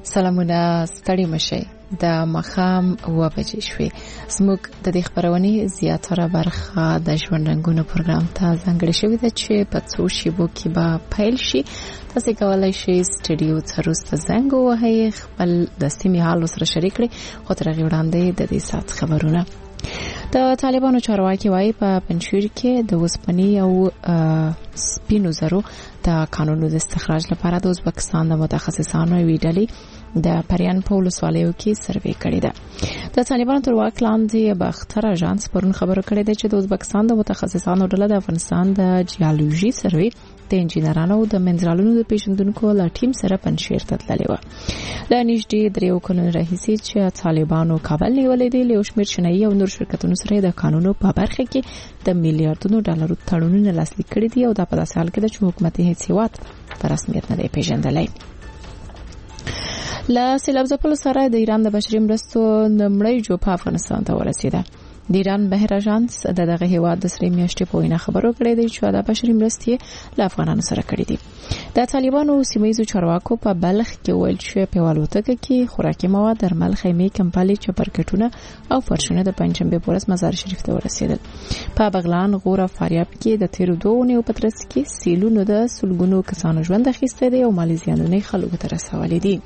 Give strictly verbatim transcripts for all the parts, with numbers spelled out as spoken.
سلامونه ستړي مشي د مخام و بجې شوې زموږ د دې خبرونې زیاتره برخه د ژوند رنګونو پروګرام ته ځانګړې شوې ده چې په څو شیبو کې به پیل شي. تاسو کولای شئ سټډیو ته وروسته زنګ ووهئ خپل د سیمې حال سره شریک کړئ خو تر هغې وړاندې د دې ساعت خبرونه. د طالبانو چارواکي وايي په پنځیر کې د اوسپنې او سپینو زرو د قانونو د استخراج لپاره د ازبکستان د متخصصانو ویډلې د پریان په ولسوالیو کې سروې کړې ده. د طالبانو تر واک لاندې باختر اژانس پرون خبرو کړې ده چې د ازبکستان د متخصصانو ډله د افغانستان د جیولوژي سروې د انجینرانو د منرالونو د پیژندونکو له ټیم سره پنځیر ته تللې و. له نږدې دریو کلونو راهیسې چې طالبانو کابل نیولې دي له شمیر چینایي او نور شرکتونو سره د قانونو په برخه کې د میلیارډونو ډالرو تړونونه لاسلیک کړي دي او دا په داسې حال کې ده چې حکومت هیڅ هیواد په رسمیت نه دی پیژندلی. له سیلاب ځپلو سره د ایران د بشري مرستو لومړۍ جوپه افغانستان ته ورسېده. د ایران بهر اژانس د دغه هیواد د سری میاشتې په وینا خبرو کړې ده چې د بشري مرستې له افغانانو سره کړې دي. د طالبانو سیمایي چارواکو په بلخ کې ویل چې په والوتکه کې خوراکي مواد، درمل، خیمې، کمپالي، چپرکټونه او فرشونه د پنځشنبه په ورځ مزار شریف ته ورسېدل. په بغلان، غور او فاریاب کې د تیرو دوه اونیو په ترڅ کې سیلونو د سلګونو کسانو ژوند اخیستی دی او مالي زیانونه خلکو ته رسولي دي.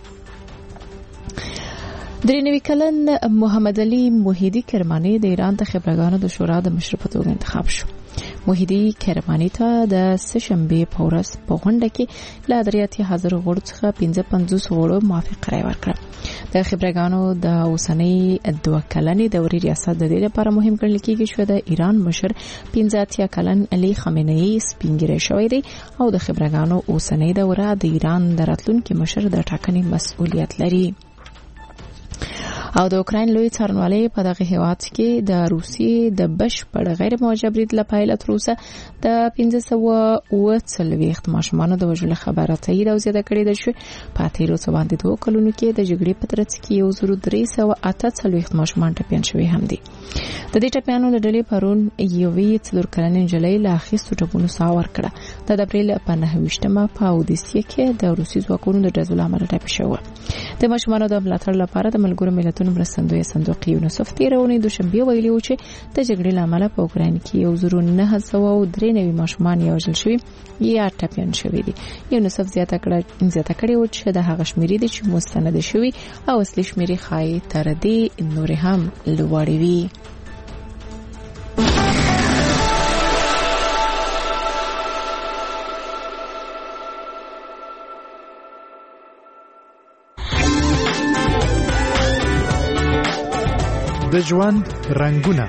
درې نوي کلن محمد علي موحدي کرماني د ایران د خبرګانو د شورا د مشر په توګه انتخاب شو. موحدي کرماني ته د سهشنبه په ورځ په غونډه کې له درېاتیا هزار غړو څخه پنځه پنځوس غړو موافقه رای ورکړه. د خبرګانو د اوسنۍ دوه کلنې دورې ریاست د دې لپاره مهم ګڼل کېږي چې د ایران مشر پنځه اتیا کلن علي خامنه‌ای سپینګیری شوی دی او د خبرګانو اوسنۍ دوره د ایران د راتلونکي مشر د ټاکنې مسؤلیت لري. او د اوکراین لوی څارنوالۍ په دغه هیواد کې د روسیې د بشپړ غیر موجه برید له پیله تر اوسه د پنځه سوه اوه څلوېښت ماشومانو د وژلو خبره تایید او زیاته کړې ده چې په تیرو څو باندې دوه کلونو کې د جګړې په ترڅ کې یو زر درې سوه اته څلوېښت ماشومان ټپیان شوي هم دي. د دې ټپیانو له ډلې پرون یوې څلور کلنې نجلۍ له اخیستو ټپونو ساه ورکړه. د اپریل په نهه ویشتمه په اودیسیه کې د روسي ځواکونو د ډزو له امله ټپي شوه. د ماشومانو د ملاتړ لپاره د ملګرو ملتونو مرستندوی صندوق یونیسف تیرونې دوشنبه ویلي و چې د جګړې له امله په اوکراین کې یو زر نهه سوه درې نوي ماشومان وژل شوي یا ټپیان شوي دي. یونیسف زیاته کړه زیاته کړې و چې د هغه شمیرې دي چې مستند شوي او اصلي شمیرې ښایي تر دې نورې هم لوړې وي. د ژوند رنګونه.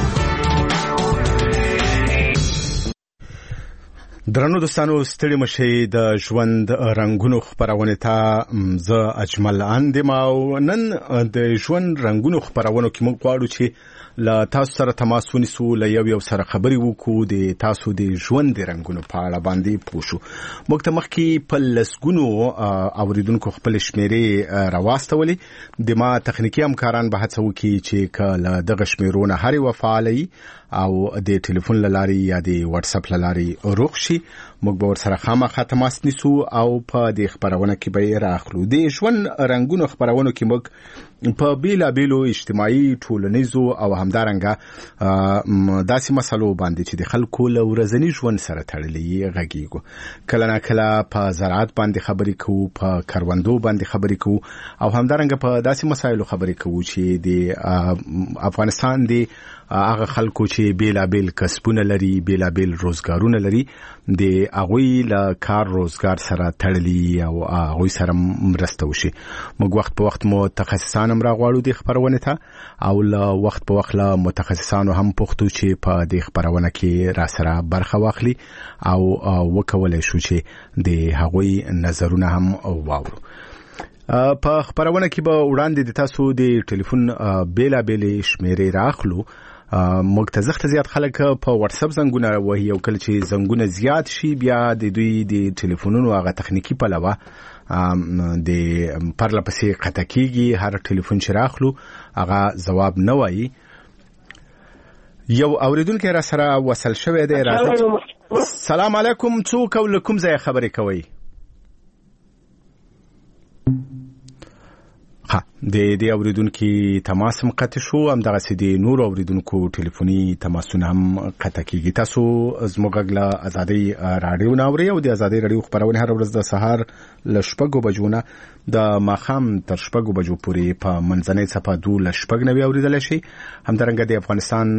درنو دوستانو ستړي مشي د ژوند رنګونو خبرونه ته زه اجمل اندم او نن د ژوند رنګونو خبرونه کې موږ غواړو چې لا تاسو سره تماس ونیسو له یو یو سره خبري وکړو د تاسو د ژوند رنګونو په اړه باندې پوښو. موږ ته مخکې په لسګونو اوریدونکو خپل شمیرې راواستولې. د ما تخنیکی همکاران به هڅه وکړي چې کله دغه شمیرونه هرې وفعالي او د ټلیفون لاري یا د واتس اپ لاري روغ شي. موږ به ورسره خامخا تماس نیسو او په دې خبرونه کې به راخلو. د ژوند رنګونو خبرونه کې موږ په بیلا بیلو اجتماعي ټولنیزو او همدارنګه داسې مسلو باندې چې د خلکو له ورځني ژوند سره تړلې غږیږو. کله نه کله په زراعت باندې خبرې کوو، په کروندو باندې خبرې کوو او همدارنګه په داسې مسایلو خبرې کوو چې د افغانستان دی هغه خلکو چې بیلا بیل کسبونه لري، بیلا بیل روزګارونه لري، د هغوی له کار روزګار سره تړلي او هغوی سره مرسته وشي. موږ وخت په وخت متخصصان هم راغواړو د خبرونه ته او له وخت په وخت له متخصصانو هم پوښتو چې په دې خبرونه کې را سره برخه واخلي او وکولای شو چې د هغوی نظرونه هم واورو. په خبرونه کې به وړاندې د تاسو د ټلیفون بیلا بیلې شمیرې راخلو. موږ ته زخت زیات خلک په واتس اپ زنګونه وهي او کله چې زنګونه زیات شي بیا د دوی د ټلیفونونو هغه تخنیکی پلوه د پرله پسې قطع کیږي. هر ټلیفون چې راخلو هغه جواب نه وایي. یو اوریدونکو را سره وصل شوی دی. سلام علیکم. څوک او کوم ځای خبرې کوي؟ ها د دې اوریدونکو تماس هم قطع شو، هم دغه سي نور اوریدونکو ټلیفوني تماسونه هم قطع کیږي. تاسو زموږ له ازادي رادیو ناوړي او د ازادي رادیو خبرونه هر ورځ د سهار ل شپږو بجو نه د ماخام تر شپږو بجو پورې په منځنۍ صفه دو ل شپږ نوي اوریدل شي. همدارنګه د افغانستان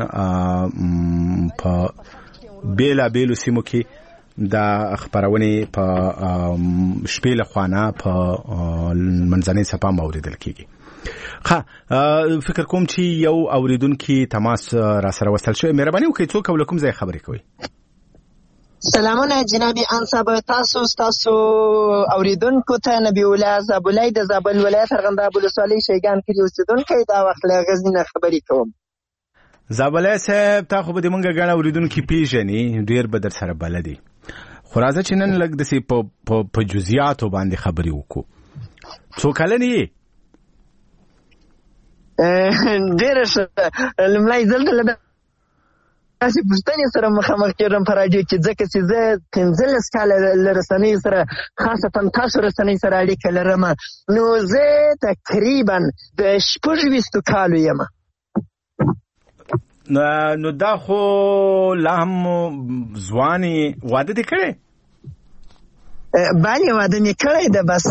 په بیلا بیلو سیمو کې د خبرونه په شپې له خوانه په منځنۍ صفه موریدل کیږي. ها فکر کوم چې یو اوریدونکو تماس را سره وصل شوی. مهرباني وکړئ څوک ولکم ځای خبرې کوي. سلامونه جناب انصاب، تاسو تاسو اوریدونکو ته نبی الله زابلای د زابل ولایت ارغنداب ولسوالۍ شیګان کې اوسیدونکو دا وخت له غزنی خبرې کوم. زابلای صاحب تاسو به د مونږ غاڼه اوریدونکو پیژنې، ډیر به در سره بلدي، خو راځه چې نن لږ د سي په په جزئیاتو باندې خبرې وکړو. څو کلن یې؟ ډېر ښه. لومړی ځل ته له داسې پوښتنې سره مخامخ کېږم په راډیو کې، ځکه چې زه پنځلس کاله له رسنیو سره، خاصتا تاسو رسنۍ سره اړیکه لرم. نو زه تقریبا د شپږ ویشتو کالو یم. نو دا خو لا هم ځواني. واده دې کړی؟ بله واده مې کړی ده، بس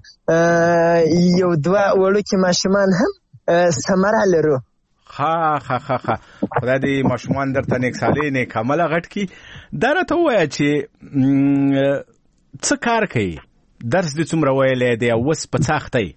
یو دوه وړوکي ماشومان هم ثمره لرو. ها ها ها ها خدای دې ماشومان درته نیک سالي نیک عمله غټ کی. دا راته ووایه چې څه کار کوي، درس دې څومره ویلی دی او اوس په څه اخته یې؟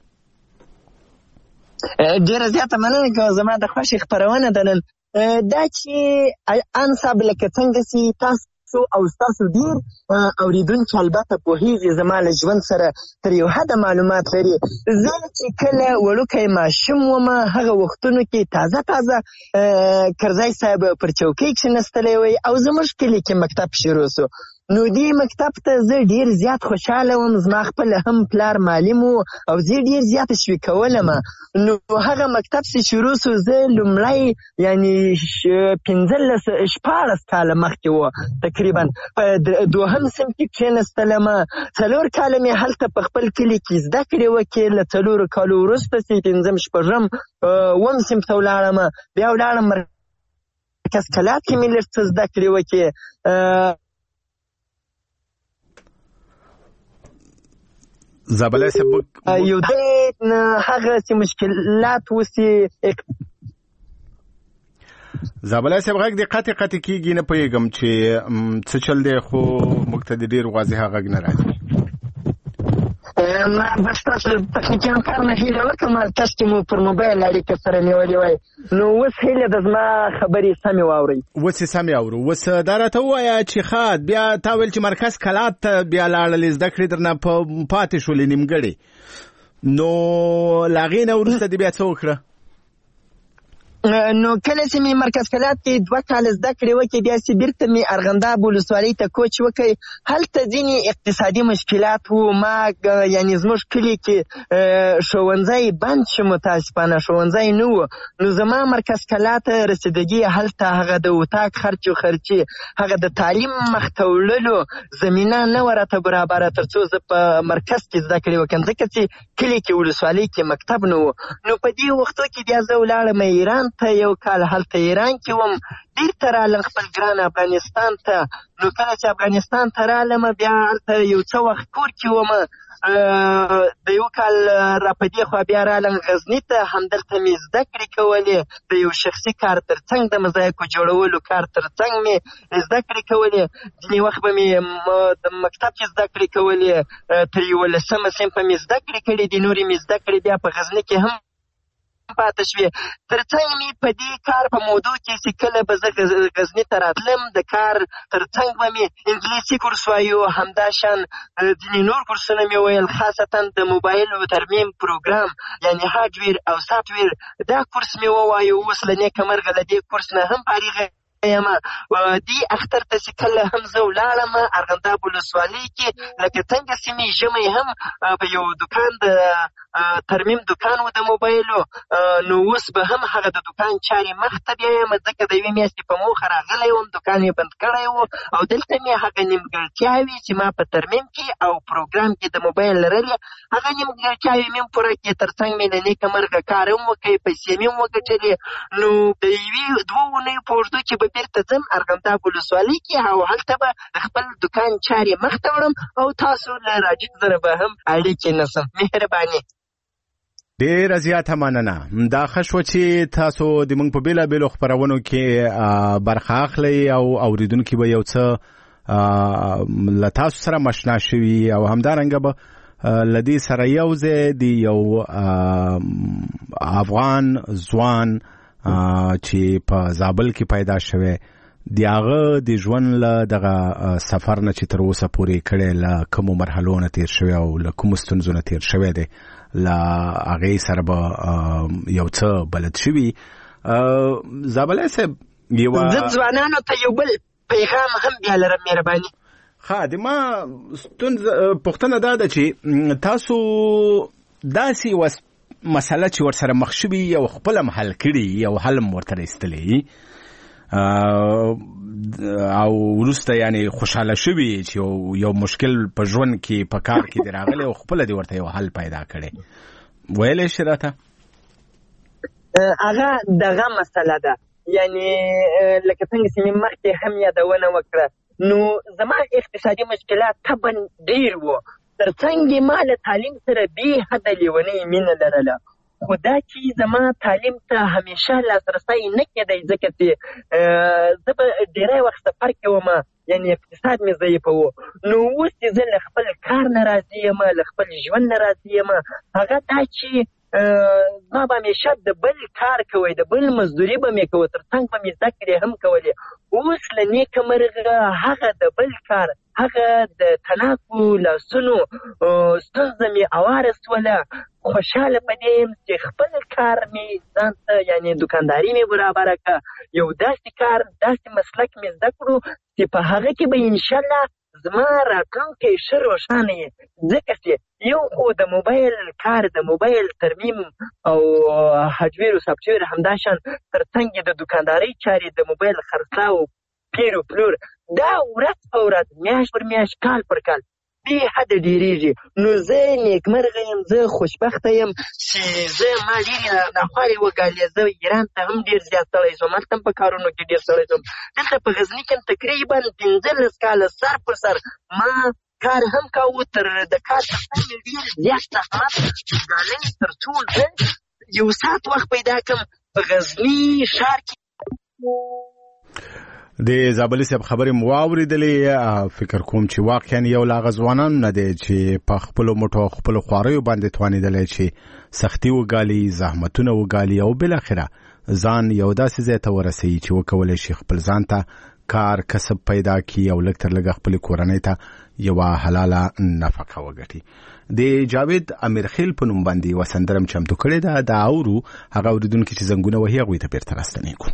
ډېره زیاته مننه کوم. زما د خوښې خپرونه ده نن دا چې انصاب لکه څنګه چې تاسو او ستاسو ډېر اوریدونکي البته پوهېږي زما له ژوند سره تر یو حده معلومات لري. زه چې کله وړوکی ماشوم وم هغه وختونو کې تازه تازه کرزی صاحب پر چوکۍ کښېنستلی وی او زموږ کلي کې مکتب شروع سو. نو دې مکتب ته زه ډېر زیات خوشحاله وم. زما خپل هم پلار معلم و او زه ډېر زیاته شوي کولم. نو هغه مکتب چې شروع سو زه لومړی یعنی پنځلس شپاړس کاله مخکې و تقریبا په دوهم صنف کې کښېنستلم. څلور کاله مې هلته په خپل کلي کې زده کړې وکړې. له څلورو کالو وروسته چې پنځم شپږم اووم صنف ته ولاړم، بیا ولاړم مرکز کلات کې مې لږ څه زده کړې وکړې. زابلای صاحب یو دې هغه چې مشکلات وسي. زابلای صاحب غږ دې قطع قطع کېږي، نه پوهېږم چې څه چل دی، خو موږ ته ډېر واضحه غږ نه راځي. ما بس تاسو تخنیکي کار نه هیله وکړم، تاسو چې مو پر موبایل اړیکه سره نیولې وای. نو اوس هیله ده زما خبرې سمې واورئ. اوس یې سمې اورو. اوس دا راته ووایه چې ښه بیا تا ویل چې مرکز کلات ته بیا لاړلې، زده کړې درنه پاتې شولې نیمګړې، نو له هغې نه وروسته دې بیا څه وکړه؟ نو کله چې مې مرکز کلات کې دوه کاله زده کړې وکړې، بیا چې بیرته مې ارغنداب ولسوالۍ ته کوچ وکړ. هلته ځینې اقتصادي مشکلات وو. ما یعنې زموږ کلي کې ښوونځی بند شو، متاسفانه ښوونځی نه و. نو زما مرکز کلات رسیدګي هلته هغه د اتاق خرچ و خرچې، هغه د تعلیم مخته وړلو زمینه نه وه راته برابره تر څو زه په مرکز کې زده کړې وکړم، ځکه چې کلي کې ولسوالۍ کې مکتب نه و. نو په دې وختو کې بیا زه ولاړم ایران ته. یو کال هلته ایران کې وم، بیرته رالم خپل ګران افغانستان ته. نو کله چې افغانستان ته رالم بیا هلته یو څه وخت کور کې وم. د یو کال را په دې خوا بیا رالم غزني ته. همدلته مې زده کړې کولې، د یو شخصي کار تر څنګ د مزایکو جوړولو کار تر څنګ مې زده کړې کولې. ځینې وخت به مې د مکتب کې زده کړې کولې، تر یولسمه صنفه مې زده کړې کړې دي، نورې مې زده کړې بیا په غزني کې هم پاتې شوې. تر څنګ مې په دې کار په موضوع کې چې کله به زه غزني ته راتلم، د کار تر څنګ به مې انګلیسي کورس وایو، همداشان ځینې نور کورسونه مې ویل، خاصتا د موبایل ترمیم پروګرام یعنې هارډویر او سافټویر دا کورس مې ووایو. اوس له نیکه مرغه له دې کورس نه هم فارغه یم. دې اختر ته چې کله هم زه ولاړم ارغنداب ولسوالۍ کې، لکه څنګه چې مې ژمی هم په یو دوکان د ترمیم دکان و د موبایلو، نو اوس به هم هغه د دکان چارې مخته بیایم، ځکه د یوې میاشتې په موخه راغلی وم، دکان یې بند کړی و او دلته مې هغه نیمګړتیاوې چې ما په ترمیم کې او پروګرام کې د موبایل لرلې هغه نیمګړتیاوې مې هم پوره کړې، تر څنګ مې له نیکه مرغه کار هم وکړی، پیسې مې هم وګټلې. نو د یوې دوو اونیو په اوږدو کې به بېرته ځم ارغنداب ولسوالۍ کې او هلته به خپل دکان چارې مخته وړم او تاسو له راجد سره به هم اړیکې نیسم. مهرباني. ډېره زیاته مننه. دا ښه شوه چې تاسو د موږ په بېلابېلو خپرونو کې برخه اخلئ او اورېدونکي به یو څه له تاسو سره مشنا شوي او همدارنګه به له دې سره یو ځای د یو افغان ځوان چې په زابل کې پیدا شوی د هغه د ژوند له دغه سفر نه چې تر اوسه پورې کړی له کومو مرحلو نه تېر شوی او له کومو ستونزو نه تېر شوی دی له هغې سره به یو څه بلد شوي. زابلی صاحب یوه زه ځوانانو ته یو بل پیغام هم بیا لرم. مهرباني. ښه د ما ستونزه پوښتنه دا ده چې تاسو داسې یوه مسله چې ورسره مخ شوي یو خپله م حل کړي یو حل م ورته ایستلی او وروسته یعنې خوشحاله شوي چې یو مشکل په ژوند کې په کار کې دی راغلی او خپله دې ورته یو حل پیدا کړی، ویلی شي راته؟ هغه دغه مسله ده، یعنې لکه څنګه چې مې مخکې هم یادونه وکړه، نو زما اقتصادي مشکلات طبعا ډېر وو، تر څنګ ما له تعلیم سره بې حده لیونۍ مینه لرله، خو دا چې زما تعلیم ته همیشه لاسرسی نه کېدی ځکه چې زه به ډېری وخت سفر کې وم، یعنې اقتصاد مې ضعیفه و. نو اوس چې زه له خپل کار نه راضي یم، له خپل ژوند نه راضي یم، هغه دا چې ما به همیشه د بل کار کوی، د بل مزدوري به مې کوه، تر څنګ به مې زده کړې هم کولې. اوس له نیکه مرغه هغه د بل کار، هغه د تناکو لاسونو ستونزه مې اواره سوله. خوشحاله په دې یم چې خپل کار مې ځان ته یعنې دوکانداري مې برابره کړه، یو داسې کار داسې مسلک مې زده کړو چې په هغه کې به انشاءالله زما راتلونکی ښه روښانه وي، ځکه چې یو خو د موبایل کار، د موبایل ترمیم او هارډویر او سافټویر همداشان تر څنګ د دوکاندارۍ چارې، د موبایل خرڅلاو پیر و پلور، دا ورځ په ورځ میاشت پر میاشت کال پر کال بې حده ډېرېږي. نو زه نیکمرغه یم، زه خوشبخته یم چې زه ما ډېرې ناخوالې وګالې، زه ایران ته هم ډېر زیات سړی شوم، هلته هم په کارونو کې ډېر سړی شوم، دلته په غزني کې هم تقریبا پنځلس کاله سر په سر ما کار هم کاوه، تر د کار تر څنګ مې ډېر زیات زحمت ګالۍ تر څو زه یو ساعت وخت پیدا کړم په غزني ښار کې. د زابلي صاحب خبرې مو واورېدلې، فکر کوم چې واقعا یو له هغه ځوانانو نه دی چې په خپلو مټو او خپلو خواریو باندې توانېدلی چې سختي وګالي، زحمتونه وګالي او بالاخره ځان یو داسې ځای ته ورسوي چې وکولی شي خپل ځان ته کار کسب پیدا کړي او لږ تر لږه خپلې کورنۍ ته یوه حلاله نفقه وګټي. د جاوید امیرخیل په نوم باندې یوه سندره م چمتو کړې ده، دا اورو هغه اورېدونکي چې زنګونه وهي هغوی ته بېرته راستنېږو.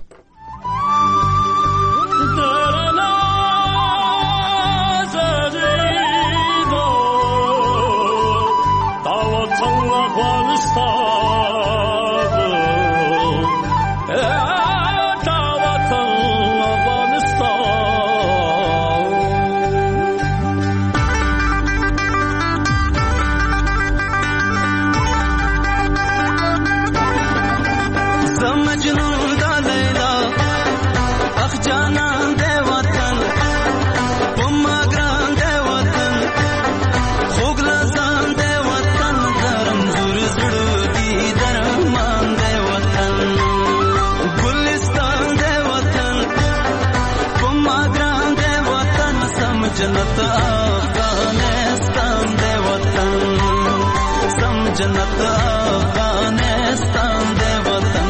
जन्नत अफगानिस्तान दे वतन, सम जन्नत अफगानिस्तान दे वतन।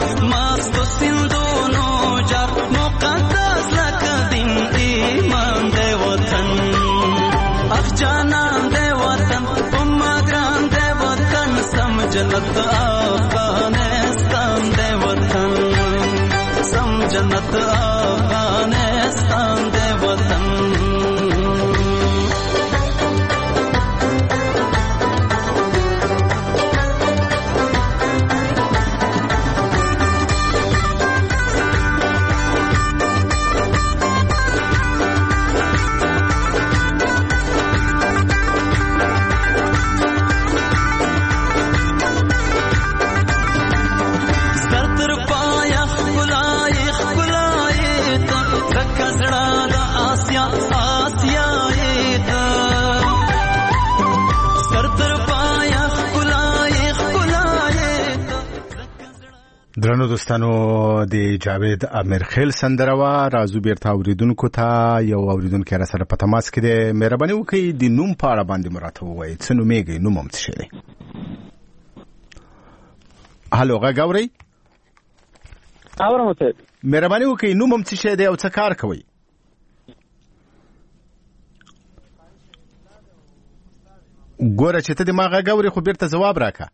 مست سندونو جر مقدس لکه دین ایمان دی وطن اخ جانان دی وطن اما ګران دی وطن سم جنت افغانستان دی وطن سم جنت افغانستان دی وطن درنو دوستانو د جاوید امیرخیل سندره وا رازو بیرته اوریدونکو ته یو اوریدونکو را سره په تماس کې دی. مهرباني وکړئ د نوم په اړه باندې مراته ووایئ. څه نومېږئ؟ نوم هم څه شی دی؟ هلو غږ اورئ؟ اورم ته. مهرباني وکړئ نوم هم څه شی دی او څه کار کوئ؟ ګوره چې ته د ما غږ اورې خو بیرته ځواب راکړه.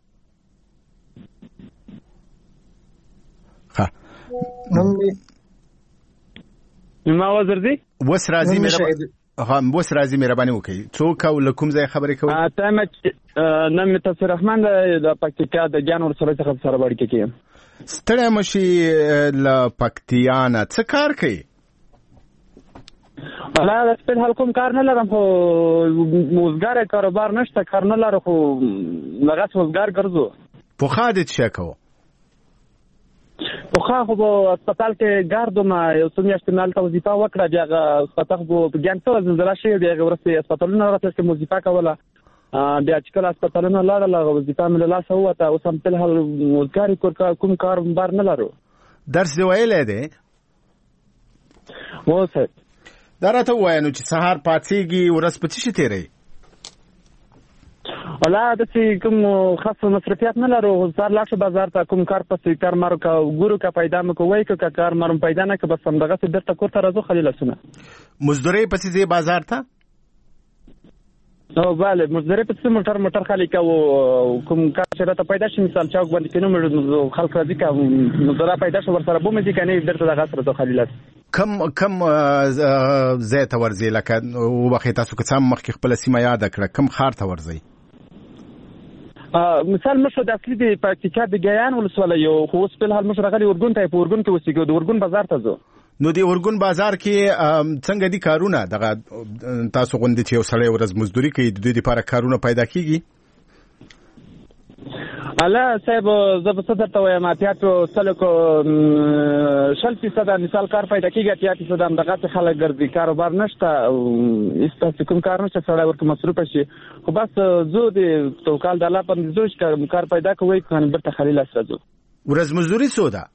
ما وزر دی وس راځي مهرباني ها وس راځي مهرباني وکړئ. څوک او له کوم ځای خبرې کوئ؟ ته مې نن مې تاسو رحمان د پکتیکا د جان ورسره څخه سره وړ کې کیم. ستړی مشي له پکتیا نه څه کار کوي؟ ولا د حال کوم کار نه لرم خو موزګار کاروبار نشته کار نه لرم خو لږه موزګار ګرځو. پوخا دې څه کوو؟ پوخا خو په هسپتال کې ګاردم یو څو میاشتې مالته وظیفه وکړه بیا هغه هسپتال خو په ګیان څه زلزله شوې بیا هغه ورسته هسپتالونه راته کې وظیفه کوله بیا چې کله هسپتالونه لاړل هغه وظیفه مې له لاسه ووته. اوس هم په حال موزګاري کوم کاروبار نه لرو. درس دی ویلی دی؟ هو صاحب. دا راته ووایه نو چې سهار پاڅېږي ورځ په څه شي تېروي؟ ولا داسې کوم خاص مصرفیات نه لرو. سهار لاړ شو بازار ته کوم کار پسې کار مارو که ګورو که پیدا مې که وایي که کار مارو پیدا نه که بس همدغسې بېرته کور ته راځو خالي لاسونه. مزدورۍ پسې ځې بازار ته؟ او بله مزدورۍ پسې موټر موټر خالي کوو کوم کار چې راته پیدا شي مثال چوک باندې کینو مې خلک راځي که مزدوره پیدا شو ورسره بومې ځي که نه بېرته دغسې راځو خالي لاس. کم کم ځای ته ورځې لکه وبخښئ تاسو که څه هم مخکې خپله سیمه یاده کړه کوم ښار ته ورځئ؟ مثال مشو د اصلي د پکتیکا د ګیان ولسوالۍ یو خو اوس په الحال مشو راغلی اورګون ته په اورګون کې اوسېږو د اورګون بازار ته ځو. نو د اورګون بازار کې څنګه دي کارونه دغه تاسو غوندې چې یو سړی ورځ مزدوري کوي د دوی لپاره کارونه پیدا کیږي؟ الله صاحب زه به څه درته وایم اتیا سلو شل فیصده مثال کار پیدا کېږي اتیا فیصده همدغسې خلک ګرځي کاروبار نشته هېڅ داسې کوم کار نشته سړی ورته مصروفه شي خو بس زو د توکل د الله باندې زو چې کار پیدا کوئ که بېرته خالي لاس راځو. ورځ مزدوري څو ده؟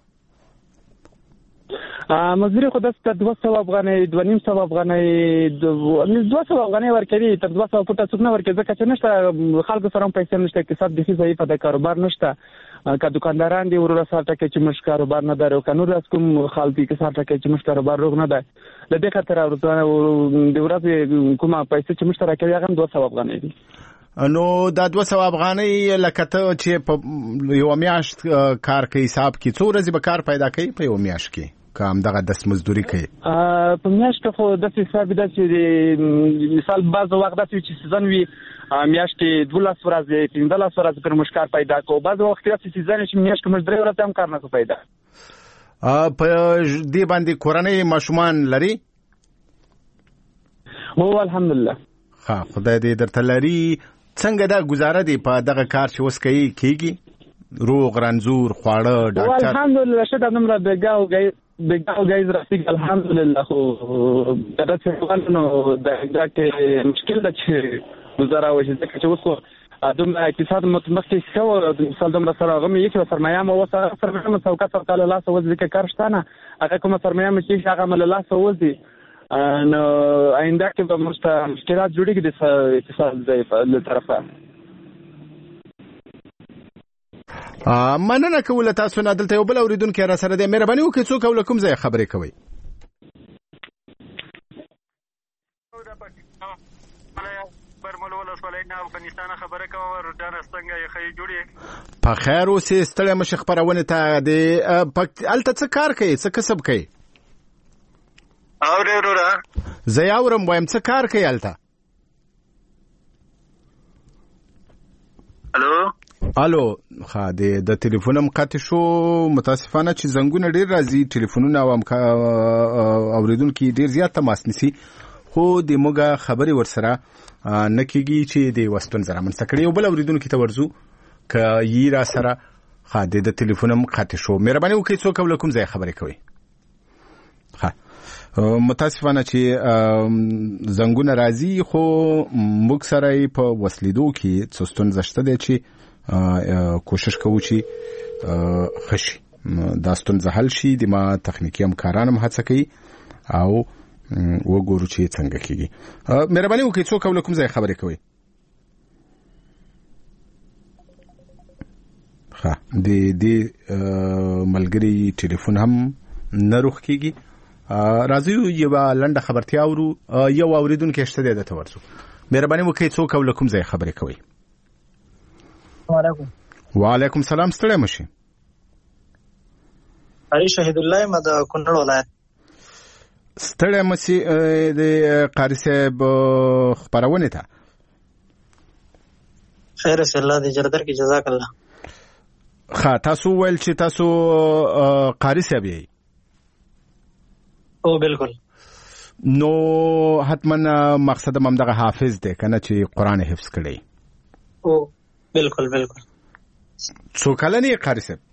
مزدوري خو داسې تر دوه سوه افغانۍ دوه نیم سوه افغانۍ دوه سوه افغانۍ ورکوي تر دوه سوه فوټه څوک نه ورکوي ځکه چې نشته خلکو سره هم پیسې نشته اقتصاد بیخي ضعیفه ده کاروبار نشته که دکانداران دي وروره سر ټکوي چې موږ کاروبار نه دارو که نور داسې کوم خلک دي که سر ټکوي چې موږ کاروبار روغ نه دی له دې خاطره د ورځې کومه پیسې چې موږ ته راکوي هغه هم دوه سوه افغانۍ دي. نو دا دوه سوه افغانۍ لکه ته چې په یوه میاشت کار کوي حساب کې څو ورځې به کار پیدا کوي په یوه میاشت کې که همدغه داسې مزدوري کوي؟ په میاشت کې خو داسې حساب وي داسې مثال بعض وخت داسې وي چې سیزن وي میاشتې دولس ورځې پنځلس ورځې پرې موږ کار پیدا کوو بعض وخت داسې سیزن وي چې میاشت کې موږ درې ورځې هم کار نه کوو پیدا. په دې باندې کورنۍ ماشومان لري؟ هو الحمدلله. ښه خدای دې درته لري. څنګه دا گزاره دی په دغه کار چې اوس کوي کېږي روغ رنځور خواړه ډاکټر؟ الحمدلله ښه ده دومره بېګا او بېګا ګایز راسېږي الحمدلله خو دغسې نو دا کې مشکل ده چې گزاره وشي ځکه چې اوس خو دومره اقتصاد مخکې ښه مثال دومره سره هغه مې یخي سرمایه مې اوس هغه سرمایه مې څوکه څوکه له لاسه وځي ځکه کار شته نه هغه کومه سرمایه مې چې هغه مې له لاسه وځي نو آینده کې به موږ ته مشکلات جوړېږي د اقتصاد ضعیف له طرفه. مننه کوله تاسو نه. دلته یو بل اوریدونکو را سره دی. مهرباني وکړئ څوک او کوم ځای خبرې کوي؟ په خیر اوسې ستړی مشه خپرونې ته د هلته څه کار کوي څه کسب کوي؟ اورې وروره زه یې اورم وایم څه کار کوي هلته؟ الو الو ښه د تلیفون هم قطع شو. متاسفانه چې زنګونه ډېر راځي تلیفونونه او اوریدونکي ډېر زیات تماس نیسي خو د موږ خبرې ورسره نه کېږي چې د یوه ستونزه رامنځته کړي. یو بل اوریدونکي ته ورځو که یې را سره ښه د تلیفون هم قطع شو. مهرباني وکړئ څوک او له کوم ځای خبرې کوي؟ ښه متاسفانه چې زنګونه راځي خو موږ سره یې په وصلېدو کې څه ستونزه شته دی چې کوشش کوو چې ښه شي دا ستونزه حل شي. د ما تخنیکي همکاران هم هڅه کوي او وګورو چې څنګه کېږي. مهرباني وکړئ څوک او له کوم ځای خبرې کوي؟ ښه د دې ملګري ټلیفون هم نه روښ کېږي. راځو یوه لنډه خبرتیا اورو. یو اوریدونکی شته دی دته ورځو. مهرباني وکړئ څوک او له کوم ځای خبرې کوي؟ وعلیکم وعلیکم سلام. ستړی مشي. علي شهید الله م د کونړ ولایت. ستړی مشي د قاری صاحب خپرونې ته. خیر سي الله دې جر درکړي جزاک الله. ښه تاسو ویل چې تاسو قاری صاحب یې؟ او بالکل. نو حتما مقصد هم دغه حافظ دی کنه چې قرآن حفظ کړي؟ او بالکل بالکل. څو کلن یې قاری صاحب؟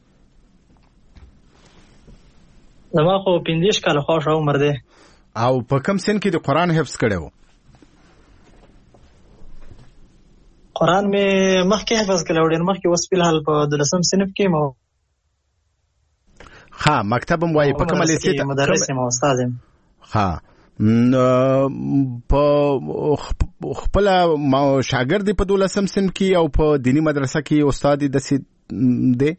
زما خو پنځه کاله خوا شو عمر دی. او په کوم سن کې د قرآن حفظ کړی و؟ قرآن مې مخکې حفظ کړی و ډېر مخکې، اوس فلحال په دولسم صنف کې م. ها مکتب هم وایي په کومه لیسې ته؟ مدرس یم او استاد یم. ها په خپله شاګرد دی په دولسم صنف کې او په دیني مدرسه کې استاد داسې دی؟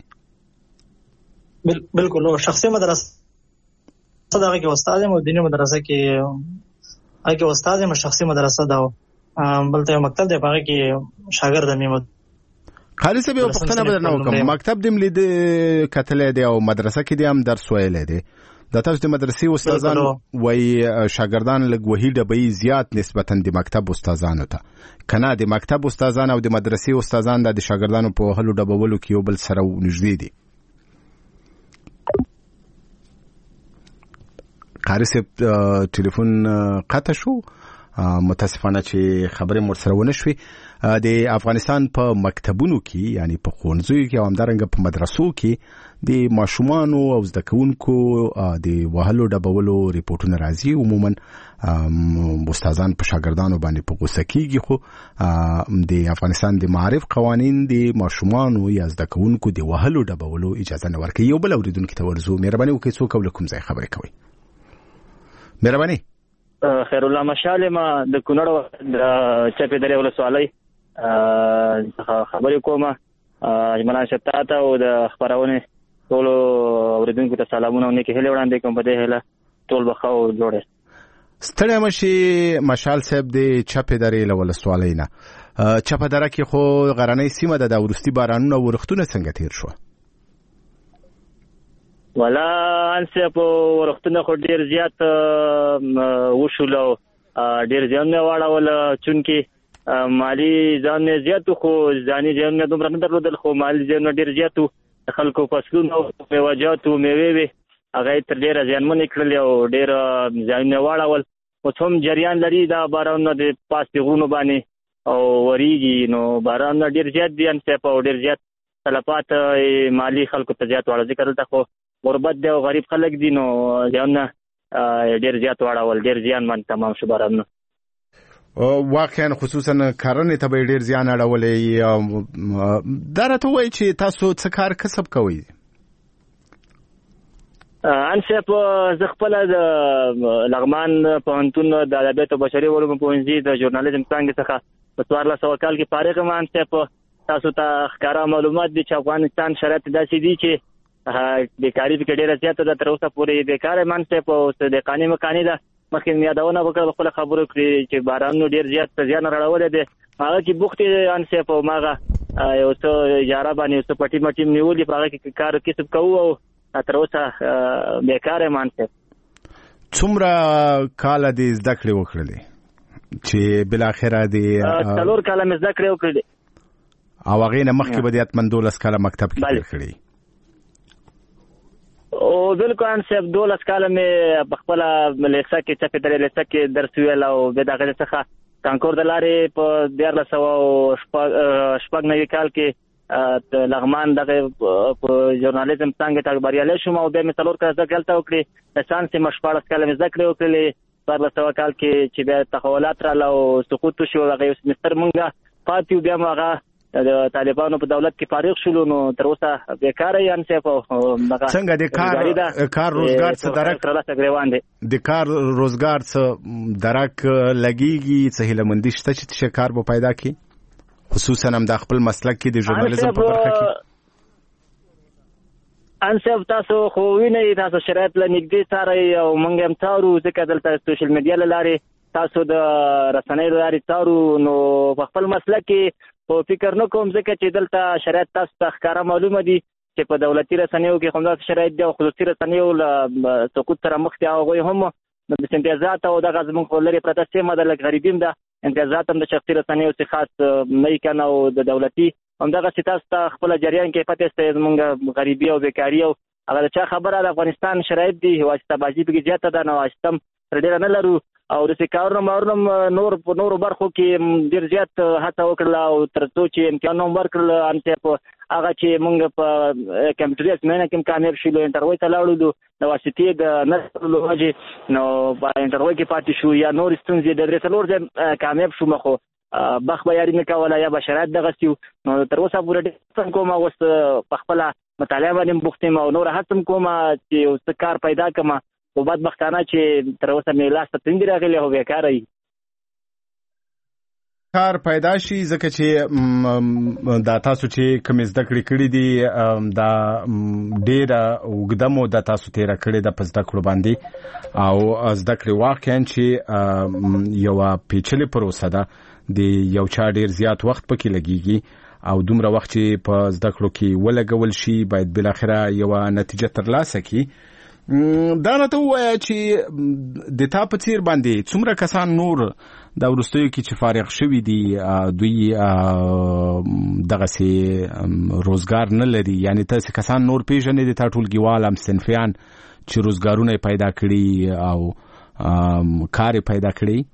بالکل. او شخصي مدرسه دغه کې استاد یم او دیني مدرسه کې هغه کې استاد یم. شخصي مدرسه ده بلته یو مکتب دی په هغه کې شاګرد یم. قاری صاحب یو پوښتنه به درنه وکړم. مکتب دې هم لیدې کتلی دی او مدرسه کې دې هم درس ویلی دی. د تاسو د مدرسې استادان وایي شاګردان لږ وهي ډبوي زیات نسبتا د مکتب استادانو ته، که نه د مکتب استادان او د مدرسې استادان د شاګردانو په وهلو ډبولو کې یو بل سره نږدې دي؟ قاری صاحب ټلیفون قطع شو. متاسفانه چې خبرې مور سره ونه شوې. د افغانستان په مکتبونو کې یعنی په ښوونځیو کې او همدارنګه په مدرسو کې د ماشومانو او زده کوونکو د وهلو ډبولو ریپورټونه راځي. عموما استادان په شاګردانو باندې په غوسه کېږي، خو د افغانستان د معارف قوانین د ماشومانو یا زده کوونکو د وهلو ډبولو اجازه نه ورکوي. یو بل اوریدونکي ته ورځو. مهرباني وکړئ څوک او له کوم ځای خبرې کوي؟ مهرباني. خیر الله مشال ما د کونړ د چپې درې ولسوالۍ خبرې کومه. اجمالا شتا ته او د خبرونه ټول اوریدونکو ته سلامونه او نیکه هیله وړاندې کوم. په دې هیله ټول بخو جوړه. ستړی مشي مشال صاحب د چپې درې ولسوالۍ نه. چپه دره کې خو غرنۍ سیمه ده. د ورستي بارانونو ورختونه څنګه تیر شو؟ ولا انسه په ورختونه خو ډیر زیات وشولو ډیر ځان نه واړول چونکی مالی ځان نه زیات خو ځاني ځان نه دومره نه درلودل خو مالی ځان ډیر زیات خلکو فصلونو په وجاتو میوي هغه تر ډیر ځان مونږ کړل او ډیر ځان نه واړول او څوم جریان لري دا باران د پاس غونو باندې او وریږي نو باران ډیر زیات دي انسه په ډیر زیات تلفات مالی خلکو ته زیات واړه ذکر ته خو غربت دی او غریب خلک دي نو ځان ډیر زیات واړول ډیر ځان من تمام شو باران واقعا خصوصا کارنې ته ډیر ځان اړولې درته وای چې تاسو څه کار کسب کوئ؟ انسه په زغپل د لغمان پوهنتون د ادبیات او بشري علومو پوهنځي د ژورنالیزم څنګه څخه په څوارلس سوه کال کې فارغ یم. انسه په تاسو ته ښکارا معلومات دي چې افغانستان شرایط داسې دي چې بیکاری په ډیره زیاته ده، تر اوسه پورې بیکاره منځ په د قانوني مکانې ده. مخکې یادونه وکړه خپل خبرو کړې چې بارانونو ډیر زیات زیان راوړی دی، هغه کې بوختې انسه په ماغه یو څه اجاره باندې یو څه پټي مټي نیولې، په هغه کې کار کسب کوو او تر اوسه بیکاره منځ. څومره کال دې زده کړې وکړلې چې بل اخره دې څلور کاله مې زده کړې وکړې او هغه نه مخکې به دې اتمن دولس کاله مکتب کې تیر کړی؟ او بالکل ان صاحب دولس کاله مې په خپل لیسه کې چې په دې لیسه کې درس ویل او به دغه څخه کانکور د لارې په دیارلس سوه شپږ نوي کال کې لغمان دغه په ژورنالیزم څنګه ته بریالی شوم او بیا مې څلور کاله زده کړه وکړې. لسانس یې مې شپاړس کاله مې زده کړې وکړلې. څوارلس سوه کال کې چې بیا تحولات راغله او سقوط وشو، هغه یو سمستر مونږه پاتې وو، بیا مو هغه د طالبانو په دولت کې فارغ شولو، نو تر اوسه بیکاره یم. څنګه د کار کار روزګار څه درک د کار روزګار څه درک لګیږي؟ څه هیله مندي شته چې څه کار به پیدا کړي، خصوصا هم د خپل مسلک کې د ژورنالیزم په برخه کې؟ انصاف تاسو خو وینئ، تاسو شرایط له نږدې څارئ او موږ هم څارو، ځکه دلته سوشل میډیا له لارې تاسو د رسنیو له لارې څارو. نو په خپل مسلک کې خو فکر نه کوم، ځکه چې دلته شرایط تاسو ته ښکاره معلومه دي چې په دولتي رسنیو کې همداسې شرایط دي او خصوصي رسنیو له سقوط سره مخ دي. هغوی هم د امتیازات او دغه زموږ خو لرې پرته سیمه ده، لږ غریبي هم ده، امتیازات هم د شخصي رسنیو څخه خاص نه وي که نه، او د دولتي همدغسې تاسو ته خپله جریان کې پته سته زموږ غریبي او بیکاري او هغه د چا خبره د افغانستان شرایط دي، واسطه بازي پکې زیاته ده، نو واسطه هم تر ډېره نه لرو او داسې کارونه مارونه نور په نورو برخو کې ډېر زیات هڅه وکړله او تر څو چې امتحانونه هم ورکړل انته په هغه چې موږ په کمپیوټري ازموینه کې هم کامیاب شولو، انټرویو ته لاړو د واسطې د نه لرلو وجې نو په انټرویو کې پاتې شو یا نور ستونزې د درې څلور ځای کامیاب شوم، خو بخت به یاري نه کوله یا به شرایط دغسې وو. نو تر اوسه پورې ډېر کوم اوس په خپله مطالعه باندې بوخت یم او نور هڅه کوم چې یو څه کار پیدا کړم، خو بدبختانه چې تر اوسه مې لاس ته تندې راغلې او بیکاره یي. کار پیدا شي ځکه چې دا تاسو چې کوم زده کړې کړې دي دا ډېره اوږده موده تاسو تېره کړې ده په زده کړو باندې او زده کړې واقعا چې یوه پیچلې پروسه ده، د یو چا ډېر زیات وخت پکې لګیږي او دومره وخت چې په زده کړو کې ولګول شي باید بالاخره یوه نتیجه ترلاسه کړي. دا راته ووایه چې د تا په څیر باندې څومره کسان نور دا وروستیو کې چې فارغ شوي دي دوی دغسې روزګار نه لري، یعنې تاسې کسان نور پیژنې د تا ټولګیوال هم صنفیان چې روزګارونه یې پیدا کړي او کار یې پیدا کړي؟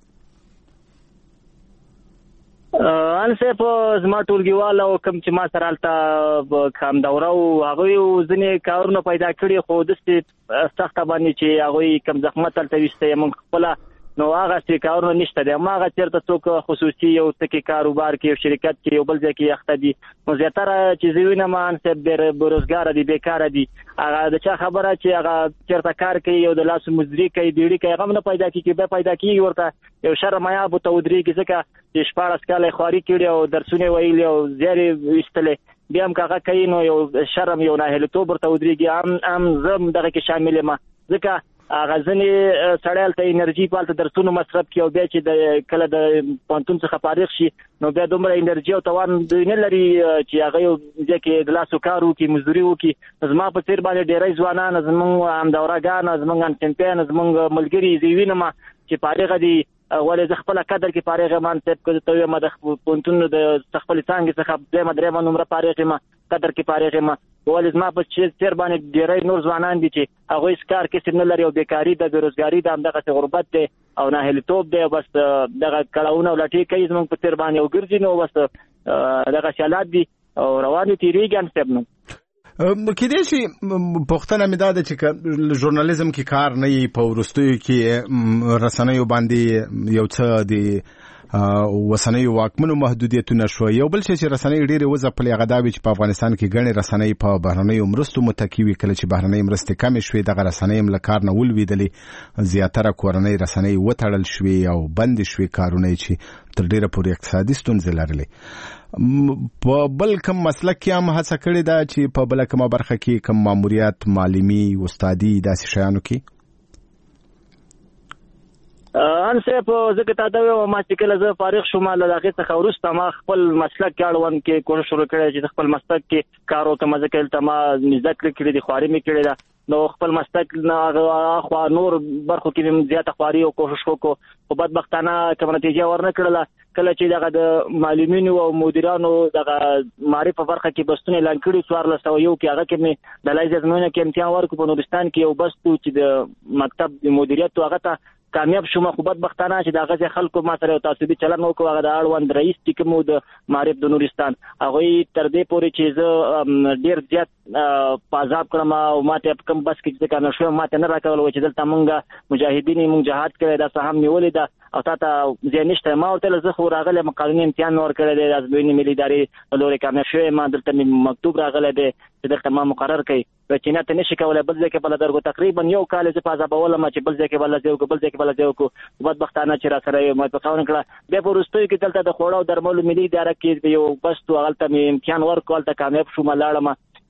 انسه په زما ټولګیوال او کوم چې ما سره هلته کم دوره و هغوی ځینې کارونه پیدا کړي، خو داسې سخته باندې چې هغوی کم زحمت هلته ویسته یې موږ خپله، نو هغسې کارونه نشته دی. هماغه چېرته څوک خصوصي یو څه کې کاروبار کې یو شرکت کې یو بل ځای کې یخته دي، نو زیاتره چې زه وینم انصاف بېروزګاره دي، بیکاره دي. هغه د چا خبره چې هغه چېرته کار کوي یو د لاسو مزدوري کوي ډېړي کوي هغه هم نه پیدا کېږي، بیا پیدا کېږي ورته یو شرمایاب ورته ودرېږي، ځکه چې شپاړس کاله یې خواري کړي او درسونه یې ویلي او زیار یې ویستلی، بیا هم که هغه کوي نو یو شرم یو ناهیلتوب ورته ودرېږي. هم هم زه هم دغه کې شامل یم، ځکه هغه ځینې سړی هلته انرژي په هلته درسونو مصرف کړي او بیا چې د کله د پوهنتون څخه فارغ شي نو بیا دومره انرژي او توان دوی نه لري چې هغه یو ځای کې د لاسو کار وکړي، مزدوري وکړي. زما په څېر باندې ډېری ځوانان زموږ همدوراګان زموږ همصنفیان زموږ ملګري زه وینم چې فارغه دي، ولې زه خپله قدر کې فارغ یم انصاف که ته ویم د پوهنتون د خپلې څانګې څخه دویمه درېیمه نمره فارغ یم، قدر کې فارغ یم، ولې زما په څېر باندې ډېری نور ځوانان دي چې هغوی هېڅ کار کسب نه لري او بیکاري ده، بېروزګاري ده، همدغسې غربت دی او ناهیلتوب دی، بس دغه کړاوونه او لټې کوي زموږ په څېر باندې او ګرځي، نو بس دغسې حالات دي او روان دي تېرېږي انصاف. نو کېدای شي پوښتنه مې دا ده چې ژورنالیزم کې کار نه وي، په وروستیو کې رسنیو باندې یو څه د وسنۍ واکمنو محدودیتونه شو. یو بل چې رسنۍ ډېرې وځپلې هغه دا وي چې په افغانستان کې ګڼې رسنۍ په بهرنیو مرستو متکي وي. کله چې بهرنۍ مرستې کمې شوې دغه رسنۍ هم له کار نه ولوېدلې. زیاتره کورنۍ رسنۍ وتړل شوې او بندې شوې کارونه چې تر ډېره پورې اقتصادي ستونزې لرلې. په بل کوم مسلک کې هم هڅه کړې ده چې په بله کومه برخه کې کوم ماموریت معلمي استادي داسې شیانو کې ان صاحب زه تا دا یو ما چې کله زه فارغ شوم له هغې څخه وروسته ما خپل مسلک کې اړوند کې کوشش شروع کړی چې خپل مسلک کې کار وکړم. ځکه دلته ما زده کړې کړې دي، خواري مې کړې ده. نو خپل مسلک نه خوا نور برخو کې مې زیاته خواري او کوشش وکړو، خو بدبختانه کومه نتیجه ورنه کړله. کله چې دغه د معلمینو او مدیرانو دغه معرفت په برخه کې بستونه اعلان کړي څوارلس سوه یو کې، هغه کې مې د لایزه ازموینه کې امتحان ورکړو په نورستان کې. یو بست و چې د مکتب د مدیریت هغه ته کامیاب شوم، خو بدبختانه چې دغه خلکو ما سره یو تعصبي چلن وکړو. هغه د اړوند رئیس چې کوم د معرف د نورستان هغوی تر دې پورې چې زه ډېر زیات پازاب کړم او ماته کوم بس کې چې کار شو ماته نه راکول چې دلته مونږه مجاهدین مونږ جهاد کړی دا سهم نیولې ده او تا ته ځای نشته. ما ورته زه خو راغلی قانوني امتحان مې ورکړی دی، د ازموینې ملي ادارې له لورې کامیاب شوی. ما دلته مې مکتوب راغلی دی چې دلته ما مقرر کړئ چې نه ته نشي کولی بل ځای کې بله درګو. تقریبا یو کال زه پازابولم چې بل ځای کې بله ځای وکړو بل ځای کې بله ځای وکړو. بدبختانه چې را سره یې متفاونه کړه. بیا په وروستیو کې دلته د خوړو او درملو ملي اداره کې یو بست و، هلته مې امتحان ورکړو، هلته کامیاب شوم. لاړم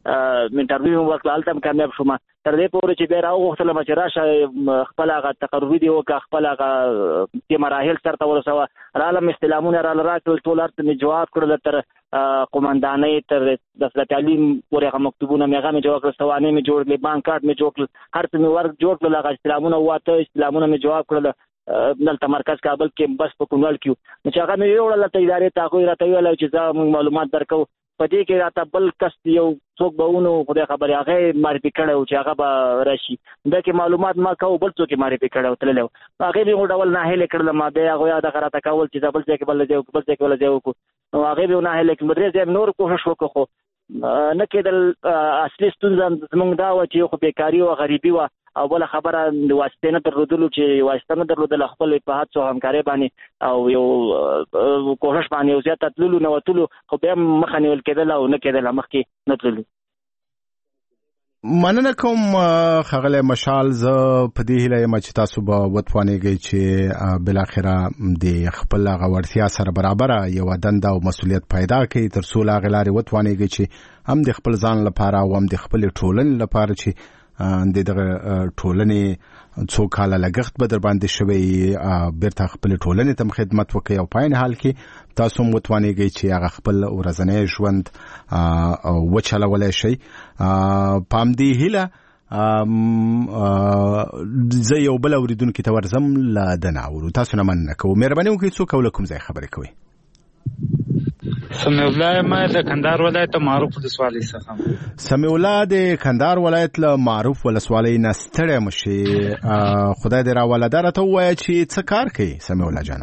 انټرویو مې ورکړه، هلته هم کامیاب شوم. تر دې پورې چې بیا راوغوښتلم چې راشه خپل هغه تقرري دې وکړه، خپل هغه دې مراحل سرته ورسوه. رالم استعلامونه راله راکړل، ټول هر څه مې جواب کړل، تر قومندانۍ تر د تعلیم پورې هغه مکتوبونه مې هغه مې جواب کړل، سوانح مې جوړ کړلې، بانک کارت مې جوړ کړل، هر څه مې ورک جوړ کړل. هغه استعلامونه واته استعلامونه مې جواب کړل. دلته مرکز کابل کې بس په کونړ کې نو چې هغه مې یوړل ته ادارې ته، هغوی راته ویل چې زه موږ معلومات درکوو. په دې کې راته بل کس یو څوک به ونو خدای خبرې هغه معرفي کړی و چې هغه به راشي. دا کې معلومات ما کوو، بل څوک یې معرفي کړی و تللی و. هغې مې یو ډول ناهیلې کړله. ما بیا هغوی دغه راته کول چې بل ځای کې بل ځای وکړو بل ځای کې بل ځای وکړو. نو هغې مې ناهیلې کړم. درې ځای مې نور کوښښ وکړو خو نه کېدل. اصلي ستونزه زموږ دا وه چې یو خو بېکاري وه، غریبي وه، او بله خبره د واسطې نه درلودلو چې واسطه نه درلودله خپل په هڅو او همکارۍ باندې او یو کوښښ باندې یو زیات تللو نوتلو، خو بیا هم مخه نیول کېدله او نه کېدله، مخکې نه تللو. مننه کوم ښاغلی مشال. زه په دې هیله یم چې تاسو به وتوانېږئ چې بالاخره د خپل هغه وړتیا سره برابره یوه دنده او مسؤلیت پیدا کړئ تر څو له هغې لارې وتوانېږئ چې هم د خپل ځان لپاره او هم د خپلې ټولنې لپاره چې د دغه ټولنې څو کاله لګښت به در باندې شوی بیرته خپل ټولنې ته خدمت وکړي او په عین حال کې تاسو هم وتوانېږئ چې هغه خپل ورځنی ژوند وچلولی شئ. په همدې هیله زه یو بل اورېدونکي ته ورځم له ده نه اورو. تاسو نه مننه کوو. مهرباني وکړئ څوک او له کوم ځای خبرې کوئ؟ سمیع الله یم د کندهار ولایت معروف ولسوالۍ څخه. سمیع الله د کندهار ولایت له معروف ولسوالۍ نه ستړی مه شې. خدای دې راولده راته ووایه چې څه کار کوي سمیع الله جانه؟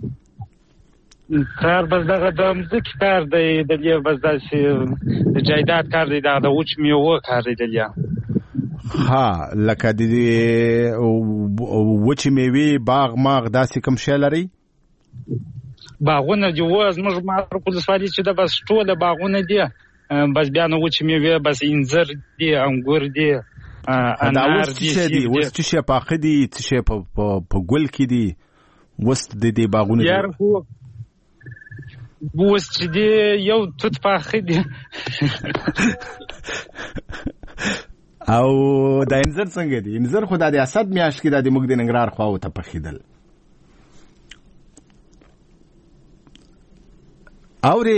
کار بس دغه د مځکې کار دی، د دې بس داسې د جایداد کار دی، دغه د وچ میوو کار دی د دې. ها لکه د وچې میوې باغ ماغ داسې کوم شی لرئ؟ باغونه دي و زموږ معروف ولسوالۍ چې ده بس ټوله باغونه دي، بس بیا نو وچې میوې بس انځر دي، انګور دي، انار دي. اوس څه شی پاخه دي، څه شی په ګل کې دي؟ اوس د دې باغونه یار خو اوس چې دي یو توت پاخه دي. او د انځر څنګه دي؟ انځر خو د اسد میاشت کې د موږ د ننګرهار خواو ته پخېدل. اوري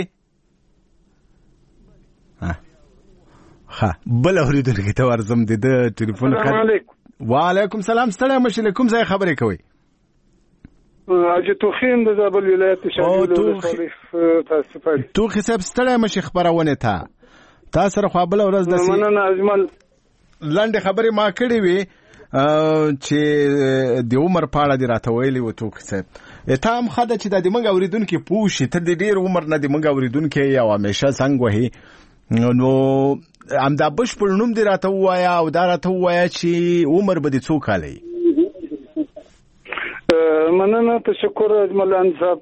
ها بل اوریدونکي ته ورځم د ټلیفون. السلام علیکم. وعلیکم سلام. ستړی مه شئ. له کوم ځای خبرې کوئ؟ حاجي توخیم د زابل ولایت شامل ولسوالۍ تاسو په توخي صاحب ستړی مه شئ خپرونې ته. تا سره خو بله ورځ داسې مننه اجمل لنډې خبرې ما کړې وې چې د عمر په اړه دې راته ویلي و توخي صاحب. ته هم ښه ده چې دا د موږ اورېدونکي پوه شي. ته د ډېر عمر نه د موږ اورېدونکي او همیشه زنګ وهي. نو همدا بشپړ نوم دې راته ووایه او دا راته ووایه چې عمر به دې څو کاله وي؟ مننه، تشکر اجملان صاحب.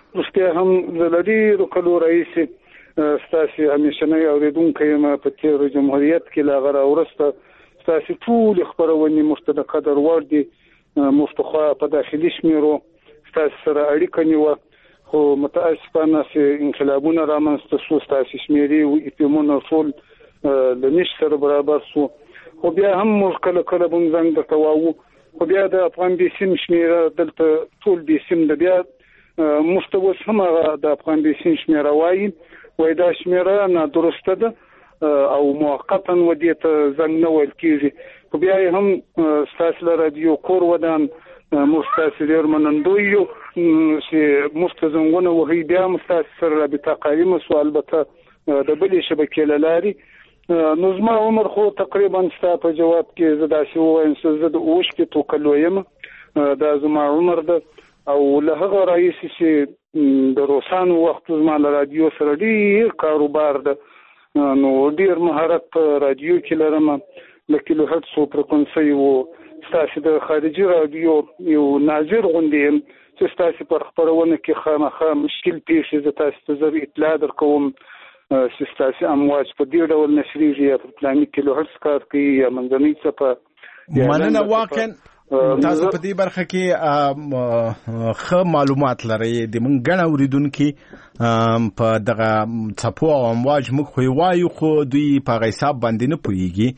رښتیا هم زه له ډېرو کلو راهیسې ستاسې همیشنی اورېدونکی یم په تېر جمهوریت کې له هغه راوروسته ستاسې ټولې خپرونې موږ ته د قدر وړ دي. موږ پخوا په داخلي شمېرو ستاسې سره اړیکه نیوه، خو متاسفانه چې انقلابونه رامنځته شو، ستاسې شمېرې او ایپیمونه ټول له نش سره برابر شو. خو بیا هم موږ کله کله به هم زنګ درته واوو، خو بیا د افغان بیسیم شمېره دلته ټول بیسیم د بیا موږ ته اوس هم هغه د افغان بیسیم شمېره وایي، وایي دا شمېره نادرسته ده او موقتا ودې ته زنګ نه ویل کېږي. خو بیا یې هم ستاسې له رادیو کور ودان موږ ستاسې ډېر منندوی یو چې موږ ته زنګونه وهي، بیا هم ستاسې سره رابطه قایمه شوه، البته د بلې شبکې له لارې. نو زما عمر خو تقریبا ستا په جواب کې زه داسې ووایم چې زه د اووه شپېتو کلو یم، دا زما عمر ده. او له هغه راهیسې چې د روسانو وخت زما له رادیو سره ډېر کاروبار ده، نو ډېر مهارت په رادیو کې لرم، له کیلو هرټسو فریکونسۍ و ستاسې د خارجي رادیو یو ناظر غوندې یم چې ستاسې پر خپرونه کې خامخا مشکل پیښ شي، زه تاسې ته زر اطلاع درکوم چې ستاسې امواج په دې ډول نشریږي، یا په فلاني کیلو هرټس کار کوي یا منځنۍ څپه. مننه واقعا تاسو په دې برخه کې ښه معلومات لرئ. د موږ ګڼ اورېدونکي په دغه څپو او امواج موږ خو وایو، خو دوی په هغه حساب باندې نه پوهېږي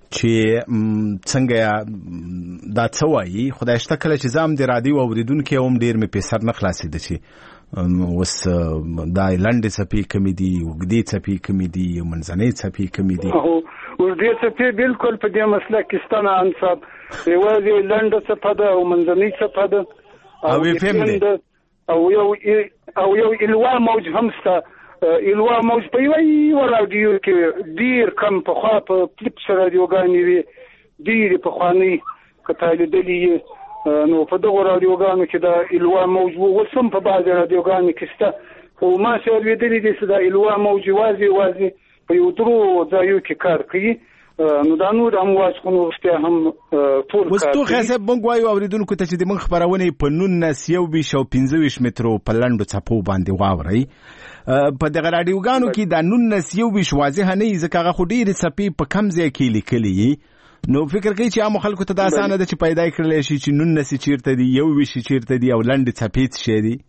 چې څنګه دا څه وایي. خدای شته کله چې زه هم د راډیو اورېدونکی وم ډېر مې په سر نه خلاصېده چې اوس دا لنډې څپې کومې دي، اوږدې څپې کومې دي، منځنۍ څپې کومې دي. اوږدې څپې بالکل په دې مسله کې ستا نه انصاف، یوازې لنډه څپه ده او منځنۍ څپه ده او اف ام ده او یو او یو الوا موج هم شته. الوا موج په یوه راډیو کې ډېر کم پخوا په فلپس راډیوګانې وي، ډېرې پخوانۍ که تا لیدلي یې، نو په دغو راډیوګانو کې دا الوا موج و، اوس هم په بعضې راډیوګانو کې شته، خو ما چې اورېدلي دي چې دا الوا موج یوازې یوازې په یو درو ځایو کې کار کوي، نو دا نور امواج خو نو رښتیا هم ټول کار اوس توخی صاحب موږ وایو اورېدونکو ته چې د موږ خپرونې په نولس یو ویشت او پنځه ویشت مترو په لنډو څپو باندې واورئ. په دغه راډیوګانو کې دا نولس یو ویشت واضحه نه وي، ځکه هغه خو ډېرې څپې په کم ځای کې لیکلي وي. نو فکر کوي چې عامو خلکو ته دا اسانه ده چې پیدا یې کړلی شي چې نولس چېرته دي، یو ویشت چېرته دي او لنډې څپې څه شی دي.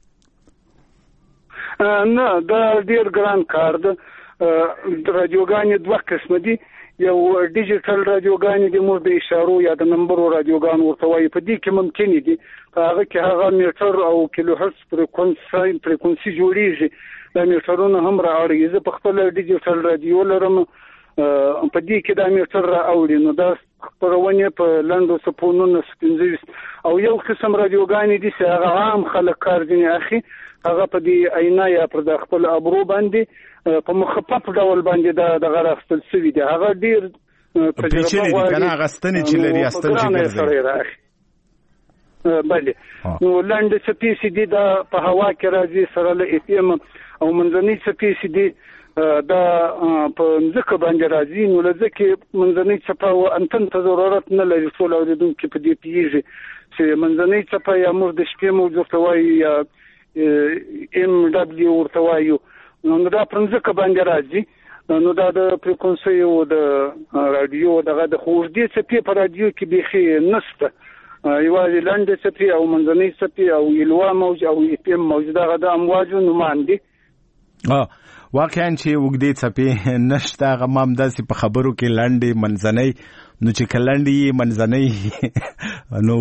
نه دا ډېر ګران کار ده. راډیوګانې دوه قسمه دي، یو ډیجیټل راډیوګانې دي، موږ د اشارو یا د نمبرو راډیوګانو ورته وایي، په دې کې ممکنې دي په هغه کې هغه میټر او کیلو هرټس فریکونسي فریکونسي جوړېږي، دا میټرونه هم راوړي. زه په خپله ډیجیټل راډیو لرم، په دې کې دا میټر راوړي، نو دا خپرونې په لنډو څپو نولس پنځه ویشت. او یو قسم راډیوګانې دي چې هغه عام خلک کار ځینې اخلي، هغه په دې اینا یا پر د خپل ابرو باندې په مخفف ډول باندې دا دغه راخستل شوي دي، هغه ډېر پیچلي دي که نه اخیستنې چې لري اخیستل چې ګرځوي. بلې نو لنډې څپې چې دي دا په هوا کې راځي سره له اف ام، او منځنۍ څپې چې دي دا په ځمکه باندې راځي، نو له ځکه منځنۍ څپه او انتن ته ضرورت نه لري. ټول اورېدونکي په دې پوهېږي چې منځنۍ څپه یا موږ د شپې موج ورته وایو یا ام ډبلیو ورته وایو، نو دا پر ځمکه باندې راځي. نو دا د فریکونسۍ او د راډیو دغه د اوږدې څپې په راډیو کې بیخي نشته، یوازې لنډې څپې او منځنۍ څپې او الوا موج او اف ام موج دغه د امواجو نومان دي. واقعا چې اوږدې څپې نشته، هغه ما همداسې په خبرو کې لنډې منځنۍ، نو چې که لنډې یې منځنۍ نو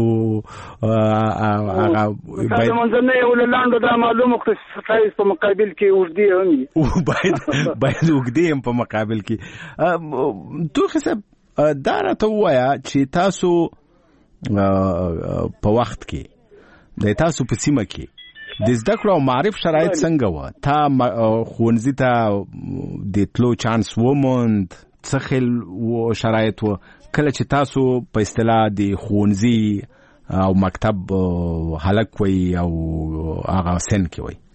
هغه باید منځنۍ او له لنډو دا معلومه کړه چې ستاسې په مقابل کې اوږدې هم وي، باید باید اوږدې هم په مقابل کې. توخی صاحب دا راته ووایه چې تاسو په وخت کې د تاسو په سیمه کې د زده کړو او معرف شرایط څنګه وه؟ تا ښوونځي ته د تلو چانس وموند؟ څه خل شرایط وه کله چې تاسو په اصطلاح د ښوونځي او مکتب هلک وئ او هغه سن کې وئ؟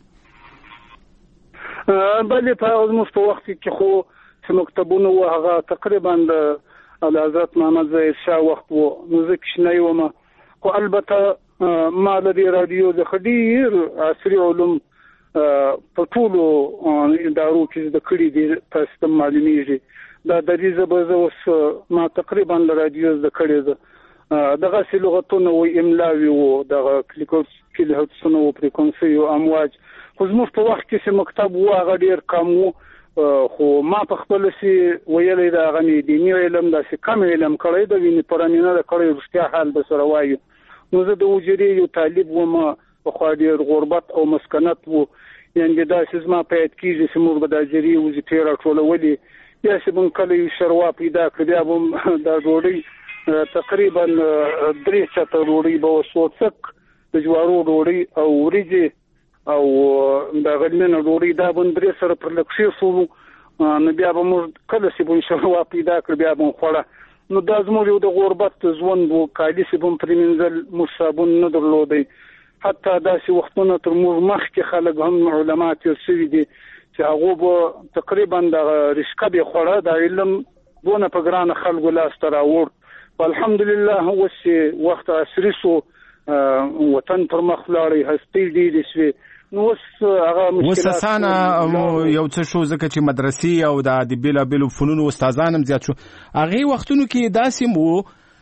بلې په زموږ په وخت کې خو چې مکتبونه وو هغه تقریبا د حضرت محمد ظاهر شاه وخت وو، نو زه کوچنی وم، خو البته ما له دې راډیو څخه ډېر عصري علوم په ټولو ادارو کې د کړي دي تاسو ته معلومیږي دا د دې زبر اوس ما تقریبا ل رادیو د کړي ده دغه لغتونه او املاوي او دغه کلیکوس کلیهڅونه او فریکونسي او امواج خو زموږ په وخت کې چې مکتب و هغه ډیر کم و خو ما په خپل سي ویلې دا غني دیني علم دا سي کم علم کړی د ویني پرانینه د کړی رښتیا حال به سره وایو نو زه د وجري یو طالب و ما په خو ډیر غربت او مسکنت وو یعنی دا چې ما په یاد کېږي چې موږ به د جری وظیفې راټولولې یا چې مونږ کله یو شروا پیدا کړی بیا دا ډوډۍ تقریبا درې چته ډوډۍ به وسوڅک د جوارو ډوډۍ او وریجې او دا غلمنه ډوډۍ دا بندري سره پر لکشي شو نو بیا به موږ کله چې بون شروا پیدا کړ بیا به خوړه نو دا زموږ یو د غربت ژوند وو کالي چې بون پرمنځل مصابون نه درلودي حتی دا چې وختونه تر موږ مخکې خلک هم علما تیر شوي دي چې هغه به تقریبا د رشکه به خوړه د علم دونه په ګران خلکو لاس تر اور والحمدلله هو چې وخت عصري سو وطن پر مخ لاړې هستي دي دي نو اوس هغه مشکلات وسسانه یو څه شو ځکه چې مدرسې او د بیلا بیلو فنون استادان هم زیات شو هغه وختونو کې داسې مو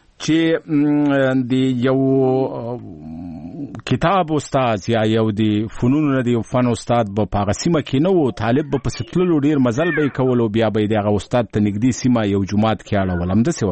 چې د یو کتاب استاد یا یو د فنون د فن استاد په پاغه سیمه کې نو طالب په ستللو ډیر مزل به کولو بیا به دغه استاد ته نږدې سیمه یو جماعت کې اړه ولم د څه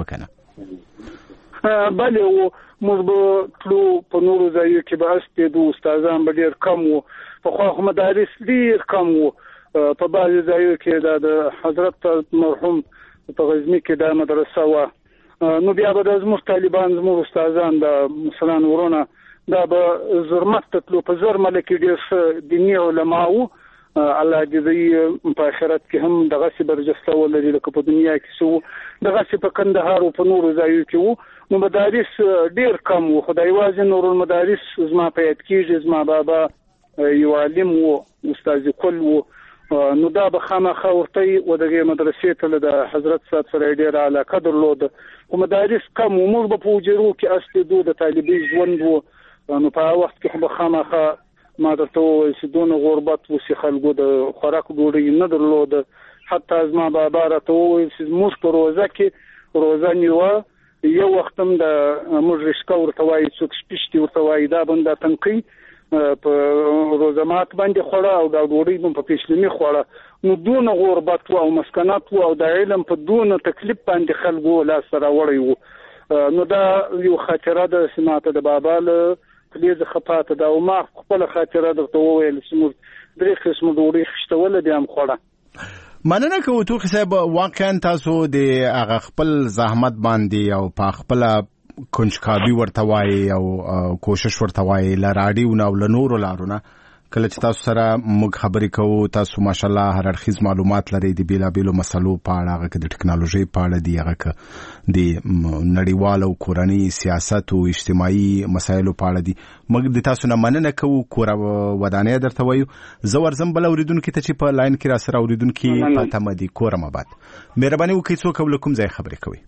وکنه بله و موږ به تلو په نورو ځایو کې به استېدو استادان به ډېر کم وو پخوا مدارس ډېر کم وو په بعضې ځایو کې دا د حضرت مرحوم په غزني کې دا مدرسه وه نو بیا به دا زموږ طالبان زموږ استادان د مسلمان ورونه دا به زرمت ته تلو په زرمله کې ډېر ښه دیني علما وو الله دې دوی په آخرت کې هم دغسې برجسته ولري لکه په دنیا کې څه وو دغسې په کندهار او په نورو ځایو کې وو نو مدارس ډیر کم وو خدای واځي نور المدارس زما په یاد کېږي زما بابا یو عالم وو استاد کل وو نو دا به خامخا ورته و دغه مدرسې ته د حضرت صاحب سره ډیر علاقه درلوده خو مدارس کم وو موږ به په وجرو کې استېدو د طالبي ژوند وو نو په وخت کې به خامخا ما درته وویل چې دونه غربت و چې خلکو د خوراک ډوډۍ نه درلوده حتی زما بابا راته وویل چې زموږ په روزه کې روزه نیوه یو وخت هم د موږ رشکه ورته وایي څوک سپیشتي ورته وایي دا بنده تنقي په روزمات باندې خوړه او دا ډوډۍ هم په پیشلمي خوړه نو دونه غربت و او مسکنات و او د علم په دونه تکلیف باندې خلکو لاس راوړی و نو دا یو خاطره ده چې ماته د بابا له پلیز خپاته دا او ما خپل خاطره درته وویل چې موږ درې قسمه ډوډۍ خشتوله بیا هم خوړه مننه کوو توخی صاحب واقعا تاسو د هغه خپل زحمت باندې او په خپل کنجکاوي ورته وایي او کوشش ورته وایي ل راډیو نه او ل نورو لارونه کله چې تاسو سره موږ خبرې کوو تاسو ماشالله هر اړخیز معلومات لرئ د بیلابیلو مسلو په اړه هغه د ټکنالوژي په اړه دی هغه د نړیوال او کورنۍ سیاست او اجتماعي مسایلو په اړه دی موږ د تاسو نه مننه کوو کور ودانې درته وایو زه ورځم بل اوریدونکو ته چې په لاین کې را سره اوریدونکو فاطمه دی کورم آباد مهرباني وکړئ څوک ولکم ځای خبرې کوي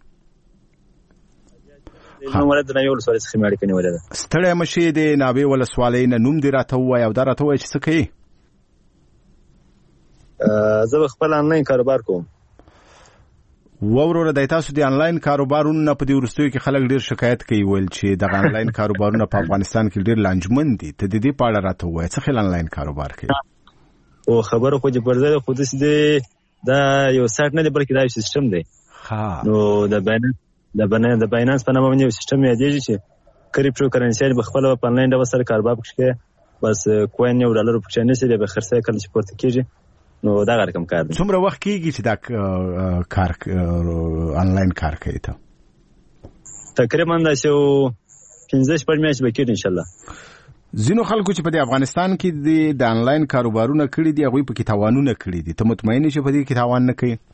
نو ولادت نه یو سوال څخه مړ کني ولادت ستړی مشي د ناوی ول سوالې نه نوم دی راته وای او دا راته وای چې څه کوي زه خپل انلاین کاروبار کوم وورو د تاسو د انلاین کاروبارونو په دې ورستوي کې خلک ډیر شکایت کوي ول چې د انلاین کاروبارونو په افغانستان کې ډیر لانجمن دي ته د دې په اړه راته وای څه خل انلاین کاروبار کوي او خبره خو دې پرځه خو دې دا یو سایت نه دی بلکې دا سیستم دی ها نو د باندې د باندې د باینانس په نامه باندې سیستم یادېږي چې کریپټو کرنسي به خپل په انلاین ډول سره کاروبار وکړي بس کوین یو ډالر په چنه سره به خرڅه کړي چې پورته کیږي نو دا رقم کار دی څومره وخت کیږي چې دا کار انلاین کار کوي ته تقریبا دا شو پنځه شپږ میاشتې به کېږي ان شاء الله زینو خلکو چې په افغانستان کې د انلاین کاروبارونه کړی دي هغه په کې تاوانونه کړی دي ته مطمئن یې چې په دې کې تاوان نه کوي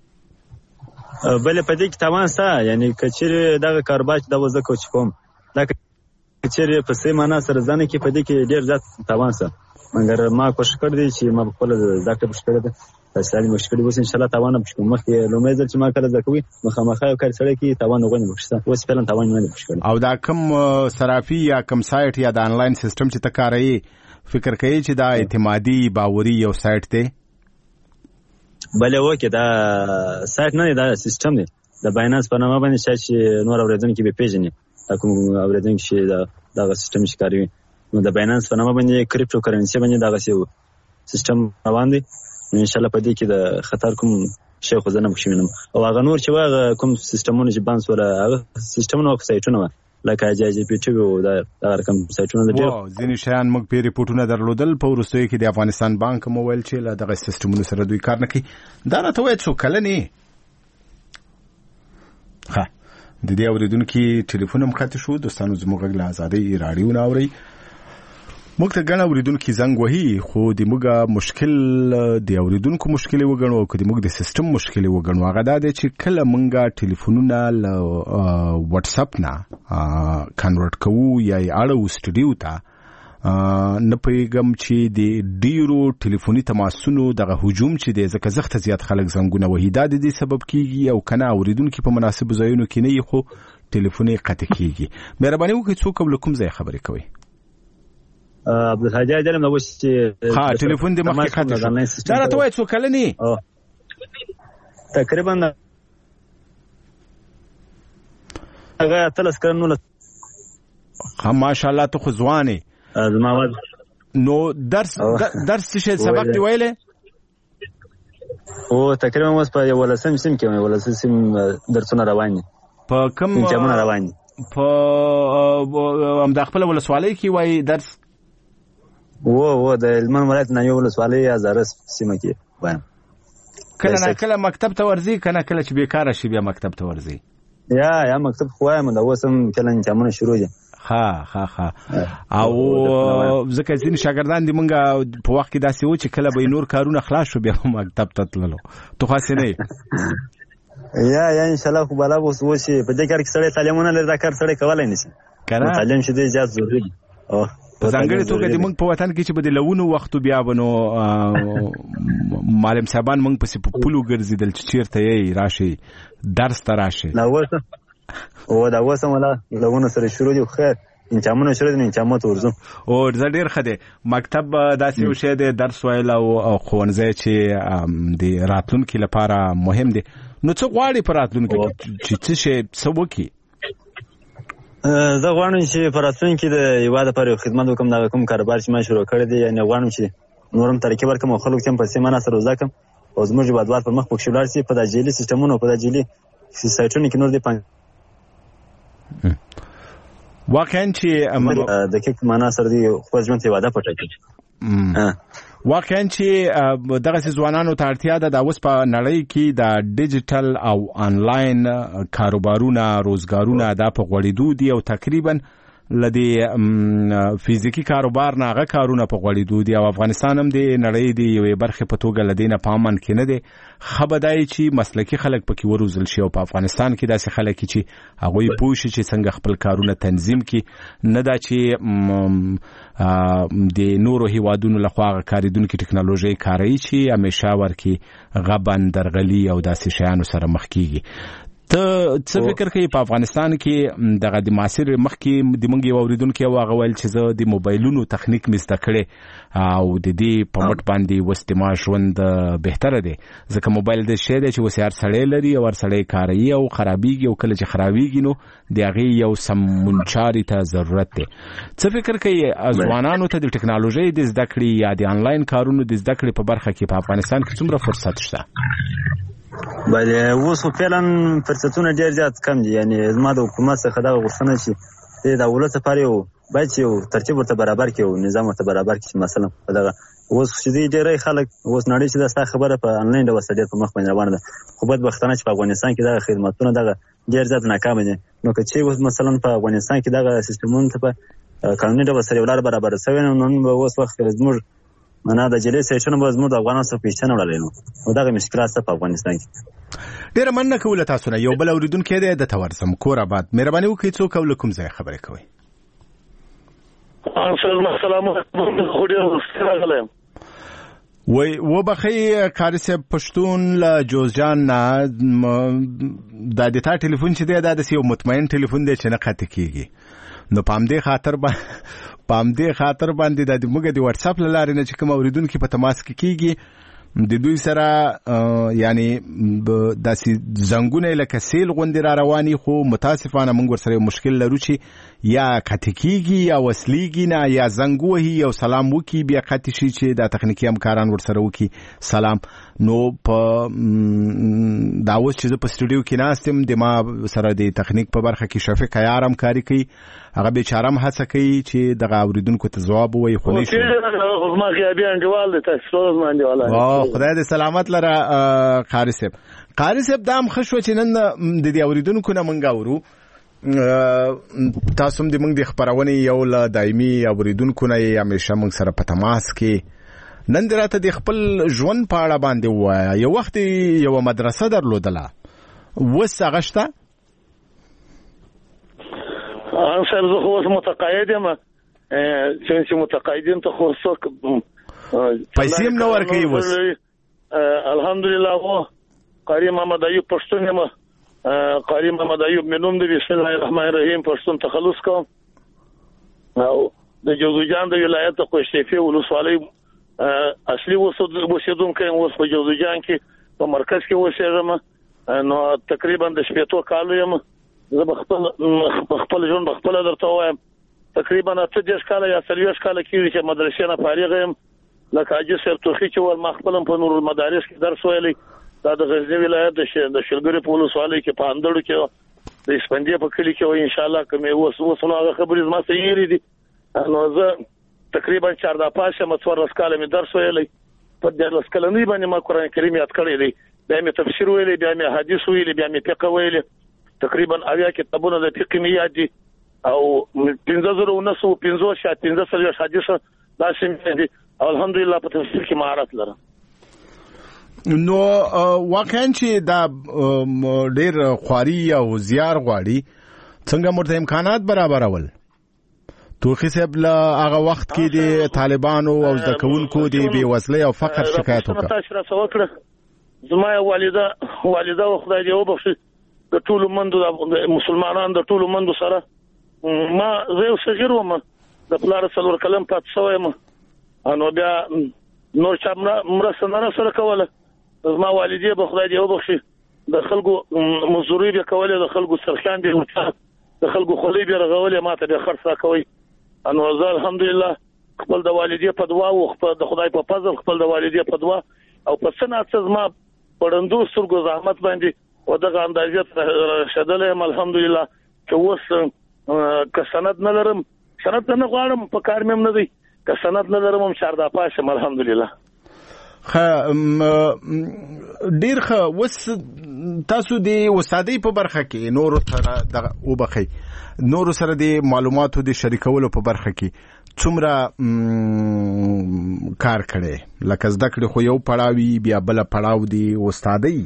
بل په دې کې تاوان سره یعنی کچېره دا کاروبار د وځه کوچ کوم دا کچېره په سیمه نه سره ځنه کې په دې کې ډیر زیات تاوان سره مګر ما کوشش کړی چې ما خپل ډاکټر مشکل ده تاسو مشکل وس ان شاء الله تاوان به کوم مخکې لومړی ځل چې ما کړل زکوي مخامخه یو کار سره کې تاوان وګڼم مخکې اوس فعلا تاوان نه مشکل او دا کوم صرافي یا کوم سایت یا د انلاین سیستم چې تکاري فکر کوي چې دا اعتمادي باوري یو سایت دی؟ بله وکي دا سایت نه دی، دا سیستم دی د باینانس په نامه باندې چې نور اوریدونکي به پیژني کوم اوریدونکي چې دا دغه سیستم چې کاروي نو د باینانس په نامه باندې کریپټو کرنسي باندې دغه سیستم روان دی. ان شاء الله په دې کې د خطر کوم شی خو زه نه مخشوینم او هغه نور چې واغه کوم سیستمونه چې بانس ولا هغه سیستمونه او سایټونه لکه جی پی ټي او دا رقم سایټونه د ډیر ځینې شیان موږ په ریپورتونو درلودل په وروستیو کې د افغانستان بانک موبایل چې له دغه سیستمونو سره دوی کار نه کوي. دا راته وایي څو کله نه ها د دې اوریدونکو ټلیفون هم خاطر شو. دوستانو زموږ غږ له آزادۍ رادیو نه اوري. موږ ته غواړو اوریدونکو زنګ وهي خو د موږ مشکل د اوریدونکو مشکل وګڼو او کله موږ د سیستم مشکل وګڼو. هغه دا دی چې کله موږ ټلیفونونه له واتس اپ نه کنورټ کوو یا اړو سټډیو ته نه پیغام چې د ډیرو ټلیفوني تماسونو دغه هجوم چې د زکه زخت زیات خلک زنګونه وهي دا د دې سبب کیږي او کنه اوریدونکو په مناسب ځایونو کې نه خو ټلیفوني قطع کیږي. مهرباني وکړئ څوک کوم ځای خبرې کوي؟ عبدالحاج علم نو چې ها ټلیفون دې مخکې خاطر شو. دا راته وایي څو کله نه تقریبا هغه تلس کړنو ها ماشاءالله ته خو ځوانې زما نو درس درس څه سبق دی ویلې او تقریبا اوس په یو ولسم سیم کې یو ولسم درسونه روان دي په کوم امتحانونه روان دي په ام د خپل ولسوالۍ کې وای درس و و د هلمند ولایت نه یو ولسوالۍ ازارس سیمه کې وایم. کله نه کله مکتب ته ورځي کنه کله چې بیکاره شي بیا مکتب ته ورځي یا یا مکتب خو وایم دا وسم کله امتحانونه شروع دي. ها ها ها او ځکه ځین شاګردان دي مونږه په وخت کې داسې و چې کله به نور کارونه خلاص شو بیا مکتب ته تللو تو خاص نه یا یا ان شاء الله خو بالا وس وشي په دې کار کې سړی تعلیمونه لري دا کار سړی کولای نشي کنه تعلیم شې دې زیات ضروري دی او په ځانګړي توګه د موږ په وطن کې چې به د لونو وختو بیا بنو معلم صاحبان موږ په پولو ګرځیدل چې چیرته یې راشي درس ته راشي نو وسه او دا وسه ولا لونه سره شروع دي خیر انچامونه شروع دي انچامات ورزو او زه ډیر خده مکتب داسې یو شی دی درس ویل او ښوونځی چې د راتلونکي لپاره مهم دی. نو څه غواړي په راتلونکي چې څه شي څه وکړي؟ زه غواړم چې په راتلونکي د هېواد لپاره خدمت وکړم دغه کوم کاروبار چې ما شروع کړی دی یعنې غواړم چې نور هم ترقي ورکړم او خلکو ته هم په سمه ناسته روزه کړم او زموږ هېوادوال پر مخ پکښې ولاړ شي په دا جعلي سیسټمونو په دا جعلي سایټونو کې نور دې پانګ واقعا چې دقیق معنا سره دی خپل ژوند ته وعده پټه کړي. واقعا چې دغه ځوانانو ته اړتیا ده د اوس په نړۍ کې د ډیجیټل او آنلاین کاروبارونه روزګارونه د په غوړېدو دي او تقریبا لدی فزیکی کاروبار نه هغه کارونه په غوړېدو دي او افغانستان هم د نړۍ دی یوې برخې په توګه لدینه پامن کې نه دی. خبردای چې مسلکی خلک پکې وروزل شي او په افغانستان کې داسې خلک چې هغه پوه شي چې څنګه خپل کارونه تنظیم کړي نه دا چې د نورو هیوادونو لخوا کاریدونکو ټکنالوژي کاروي چې همیشه ورکی غبن درغلي او داسې شیانو سره مخ کیږي. ته څه فکر کوي په افغانستان کې دغه د معاصر مخکې د موږ یو اوریدونکو هغه ویل چې زه د موبایلونو تخنیک مې زده کړی او د دې په مټ باندې وستما ژوند بهتره دی ځکه موبایل د شی دی چې اوس هر سړی لري او هر سړی کاروي او خرابېږي او کله چې خرابېږي نو د هغې یو سم منچاري ته ضرورت دی. څه فکر کوي ځوانانو ته د ټکنالوژۍ د زده کړې یا د آنلاین کارونو د زده کړې په برخه کې په افغانستان کې څومره فرصت شته؟ بله اوس خو فعلا فرصتونه ډېر زیات کم دي یعنې زما د حکومت څخه دغه غوښتنه چې د دولت لپاره یو باید چې یو ترتیب ورته برابر کړي او نظام ورته برابر کړي مثلا په دغه اوس چې دوی ډېری خلک اوس نړۍ چې دا ستا خبره په انلاین ډول ډېر په مخ باندې روانه ده خو بدبختانه چې په افغانستان کې دغه خدمتونه دغه ډېر زیات ناکامه دي. نو که چې اوس مثلا په افغانستان کې دغه سیستمونه ته په قانوني ډول سره یو لار برابر شوی نو نن به اوس وخت زموږ معنا د جلې سیټونو به زموږ د افغانانو څخه پیچنه وړلې نو او دغه مشکلات څه په افغانستان کې ډېره مننه کوله تاسو نه. یو بل اوریدونکی دی د تورسم کور آباد. مهرباني وکړئ څوک او له کوم ځای خبرې کوئ؟ السلام علیکم. وای وبخی کاری صاحب پښتون له جوزجان نه د دې تا ټلیفون چې دی دا د یو مطمئن ټلیفون دی چې نه قطع کیږي نو پام دې خاطر با پام دې خاطر باندې د موږ د واتس اپ لارې نه چې کوم اوریدونکو په تماس کې کیږي د دوی سره یعنی داسې زنګونه لکه سیل غوندې را رواني خو متاسفانه موږ ورسره مشکل لرو چې یا کټکیږي یا وسلیږي نه یا زنګ وهي او سلام وکي بیا کټی شي چې د تخنیکی همکاران ورسره وکي سلام. نو په دا اوس چې په سټوډیو کې ناستم د ما سره د تخنیک په برخه کې شفیق عیار همکاري کوي هغه بیچاره هم هڅه کوي چې دغه اوریدونکو ته ځواب ووایي خو نه شي. ما غیابي انډیوال د تاسو باندې ولا او خدای دې سلامت لره قاری صاحب. قاری صاحب دا هم خشو چې نن د دې اوریدونکو نه منګا ورو تاسو هم د موږ د خبرونه یو لا دایمي اوریدونکو نه یې همیشه موږ سره په تماس کې نن دراته د خپل ژوند په اړه باندې وایي. یو وخت یو مدرسه درلودله وس هغه ان سر زه خو متقاعد یم چې متقاعدین ته خو څوک پیسې هم نه ورکوي. وس الحمدلله هو قاری محمد ایوب پښتون یم. قاری محمد ایوب منوم دی. بسم الله الرحمن الرحیم پښتون تخلص کوم او د جوزجان د ولایت قوشتیفي ولسوالۍ اصلي اوسیدونکی اوس په جوزجان کې په مرکز کې اوسېږم. نو تقریبا د شپېتو کالو یم. زه خپل خپل ژوند خپل درته وایم تقریبا اته دېرش کاله یا څلوېښت کاله کېږي چې مدرسې نه فارغ یم. لکه حاجي صاحب توخي چې ور ما خپل په نور المدارس کې درس ویلی دا د غزنی ولایت د شلګرې په ولسوالۍ کې په اندړو کې د اسپندې په کلي کې وای ان شاء الله کومه اوس اوس نو هغه خبرې زما صحیح دي. نو زه تقریبا چهار د پاشه مڅور کاله می درس ویلی په دې لاس کلنې باندې ما قران کریم یاد کړی دی. بیا می تفسیر ویلی بیا می حدیث ویلی بیا می فقه ویلی تقریبا اویا کتابونه د فقه می یاد دي او پنځه زره ونسو پنځه شات پنځه سره حدیث دا سم دي. الحمدلله په تفسیر کې مهارت لرم. نو واقعا چې دا ډېر خواري او زیار غواړي څنګه مرته امکانات برابرول. توخي صاحب لا هغه وخت کې د طالبانو او ځکونکو د بیوزلۍ او فقر شکایت وکړ. تاسو را سوکړه زما والده والده خدای دې وبخښي د ټولو مندو د مسلمانانو د ټولو مندو سره ما زه صغیر وم د پلار څلور کلم پات شوم. انو بیا نور چا مرسته نه سره کوله. زما والدې به خدای دې وبخښي د خلکو مزوري به کوله د خلکو سرخان دي د خلکو خولې به رغولې ماته به خرڅ راکوي. انو زه الحمدلله خپل د والدې په دعا او خپل د خدای په فضل خپل د والدې په دعا او په سنت زما پړندو سرګو زحمت باندې او دغه اندازې شدلې الحمدلله چې اوس که سند نه لرم سند نه غواړم په کار مې نه دی که سند نه لرم هم چار د پاسه الحمدلله. خ ډیر خ وس تاسو د استادۍ په برخه کې نور سره د وبخي نور سره د معلوماتو د شریکولو په برخه کې څومره کار کړي لکه زده کړې خو یو پړاوی بیا بل پړاو دی استادۍ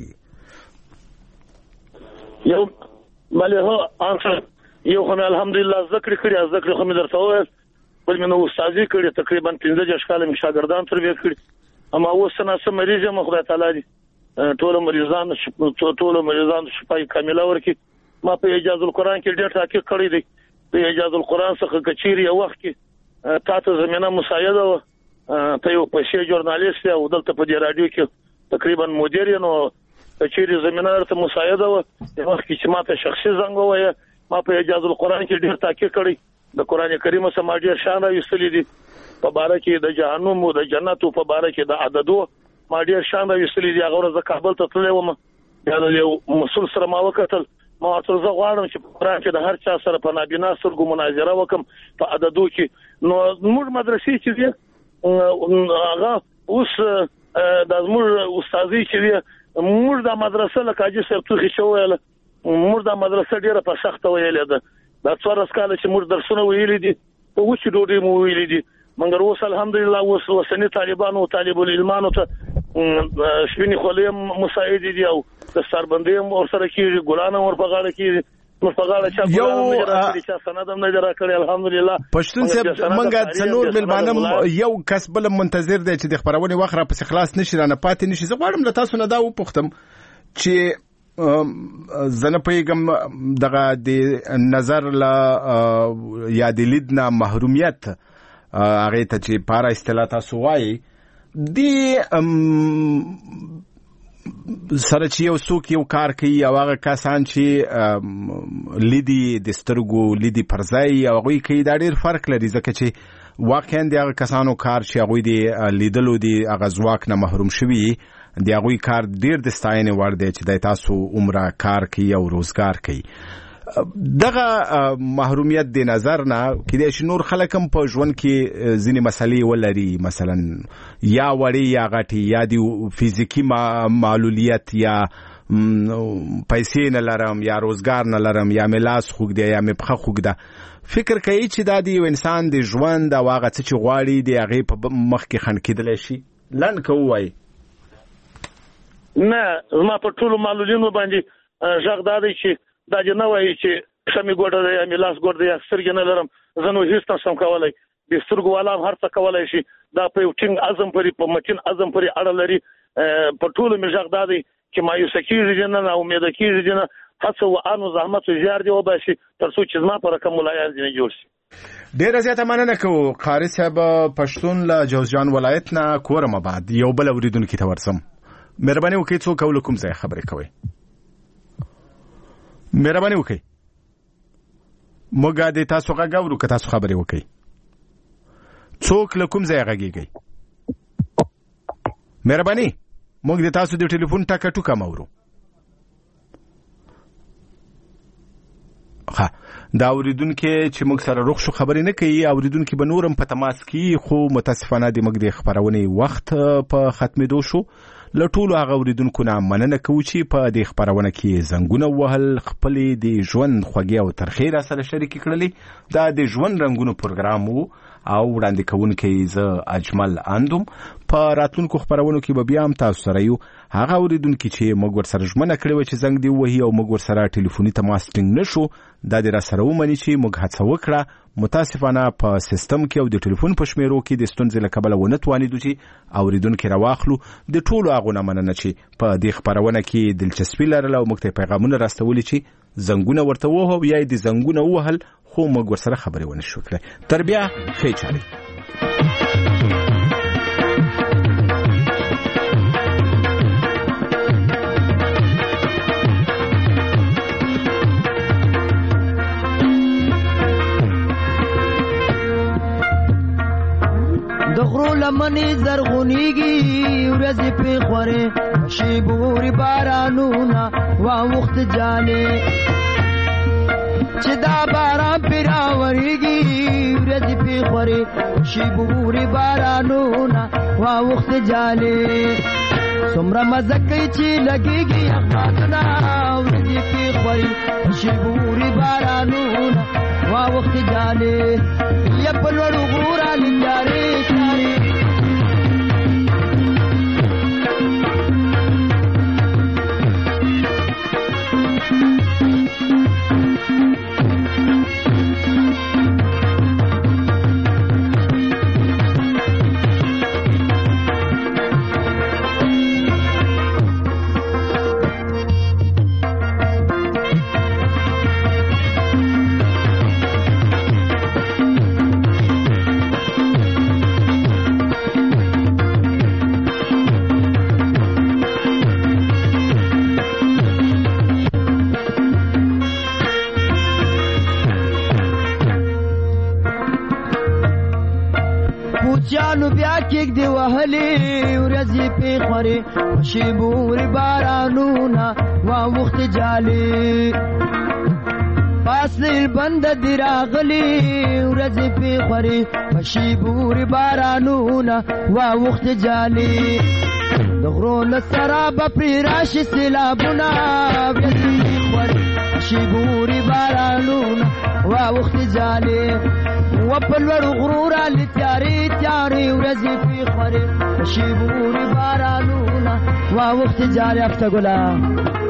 یو بل هو انصر یو خو الحمدلله ذکر کړی ذکر خو مې درته وایي بل مې نو استادۍ کړی تقریبا پنځه دېرش کاله مې شاګردان تربیه کړی. اما اوس نه سم مریض یم خدای تعالی دې ټول مریضان ټول مریضان شفای کامله ورکړي. ما په اجازه القرآن کې ډېر تحقیق کړی دی. په اجازه القرآن څخه کچيري یو وخت کې تاسو زمينه مساعده و ته یو پښې ژورنالیست او دلته په دې رادیو کې تقریبا مدیر نو کچيري زمينه ته مساعده و یو وخت کې ما ته شخصي زنګ وایي. ما په اجازه القرآن کې ډېر تحقیق کړی د قران کریم سره ما ډېر شان راوستلی دي په باره کې د جهنم او د جنت په باره کې د عددو ما ډېر شان راوستلی دي. هغه ورځ کابل ته تللی وم بیا د یو مسول سره ما وکتل ما ورته زه غواړم چې په قران کې د هر چا سره په نابینا سترګو مناظره وکم په عددو کې. نو موږ مدرسې چې دي هغه اوس د موږ استادۍ چې دي موږ د مدرسې لکه حاجي صاحب توخي شویل موږ د مدرسې ډېره په سخته ویلې ده. دا څوارلس کاله چې موږ درسونه ویلي دي په وچې ډوډۍ مو ویلي دي مګر اوس الحمدلله اوس وسني طالبانو او طالب العلمانو ته شپینې خولې مساعد دي او د سربندۍ هم ورسره کېږي ګلان هم ورپه غاړه کېږي ورپه غاړه چا ګلان چا سند هم نه را کړی الحمدلله. پښتون صاحب موږ څلور ملمانه یو کس بل منتظر دی چې د خبرونې وخت را پسې خلاص نشي رانه پاتې نشي. زه غواړم له تاسو نه دا وپوښتم چې زنه پیغام دغه د نظر لا یا د لیدنا محرومیت هغه ته چې پارا اصطلاح تاسو وایي دی سره چې یو څوک یو کار کوي او هغه کسان چې لیدي د سترګو لیدي پرځای او هغوی کوي دا ډېر فرق لري ځکه چې واقعا د هغه کسانو کار چې هغوی د لیدلو د هغه ځواک نه محروم شوي د هغوی کار ډېر د ستاینې وړ دی چې د تاسو عمره کار کوي او روزګار کوي. دغه محرومیت د نظر نه کېدای شي نور خلک هم په ژوند کې ځینې مسلې ولري، مثلا یا وړې یا غټې یا د فزیکي معلولیت یا پیسې نه لرم یا روزګار نه لرم یا مې لاس خوږ دی یا مې پښه خوږ ده. فکر کوي چې دا د یو انسان د ژوند او هغه څه چې غواړي د هغې په مخ کې خنډ کېدلی شي؟ لنډ که ووایي. نه زما په ټولو معلولینو باندې غږ دا دی چې دا دې نه وایي چې پښه مې ګوډه ده یا مې لاس ګوډ دی یا سترګې نه لرم، زه نو هېڅ نشم کولی. د سترګو والا هم هر څه کولی شي. دا په یو ټینګ عزم پورې په متین عزم پورې اړه لري. په ټولو مې غږ دا دی چې مایوسه کېږي دې نه ناامیده کېږي دې نه، هڅه و آن و زحمت و زیار دې وباسي تر څو چې زما په رقم ملایان دې نه جوړ شي. ډېره زیاته مننه کوو قاري صاحب پښتون له جوزجان ولایت نه کورم آباد. یو بل اورېدونکي ته ورسم. مهرباني وکړئ څوک او له کوم ځایه خبرې کوئ؟ مهرباني وکړئ موږ د تاسو غږ اورو که تاسو خبرې وکړئ. څوک له کوم ځایه غږېږئ؟ مهرباني موږ د تاسو د ټلیفون ټکه ټوکه اورو. ښه دا اورېدونکي چې موږ سره روغ شو خبرې نه کوي، اورېدونکي به نور هم په تماس کي، خو متاسفانه د موږ د خپرونې وخت په ختمېدو شو. له ټولو هغه اورېدونکو نه مننه کوو چې په دې خپرونه کې زنګونه ووهل، خپلې د ژوند خوږې او ترخې را سره شریکې کړلې. دا د ژوند رنګونو پروګرام و او وړاندې کوونکی زه اجمل اندوم. په راتلونکو خپرونو کې به بیا هم تاسو سره یو. هغه اورېدونکي چې موږ ورسره ژمنه کړې وه چې زنګ دې ووهي او موږ ورسره ټلیفوني تماس ټینګ نه شو، دا دې را سره ومني چې موږ هڅه وکړه. متاسفانه په سیستم کې او د ټلیفون په شمیرو کې د ستونزې له کبله ونه توانېدو چې اورېدونکي راواخلو. د ټولو هغو نه مننه چې په دې خپرونه کې دلچسپي لرله او موږ ته پیغامونه راستولي چې زنګونه ورته ووهو یا یې د زنګونه ووهل، خو موږ ورسره خبرې ونه شو کړی. تر بیا ښې چارې. د غرو لمنې زرغونېږي ورځې پې خورې شي بوري بارانونه واوښت جانې چې دا باران پې راورېږي ورځې پې خورې شي بوري بارانونه واوښت جانې څومره مزه کوي چې لګېږي اخبارونه ورځې پې خورې شي بوري بارانونه واوښت جانې یا په لوړو غرو رالې جارې چارې چانو بیا کېک دی وهلې ورځې پې خورې شي بوري بارانونه واوښت جالې فاصل بند دی راغلي ورځې پې خورې شي بوري بارانونه واوښت جالې د غرو له سره به پرې راشي سیلابونه ورځې پې خورې شي بوري بارانونه واوښت جالې و په لوړو غرو رالې تیارې تیارې ورځې پې خورې شي بوري بارانونه واوښت جالې افته ګله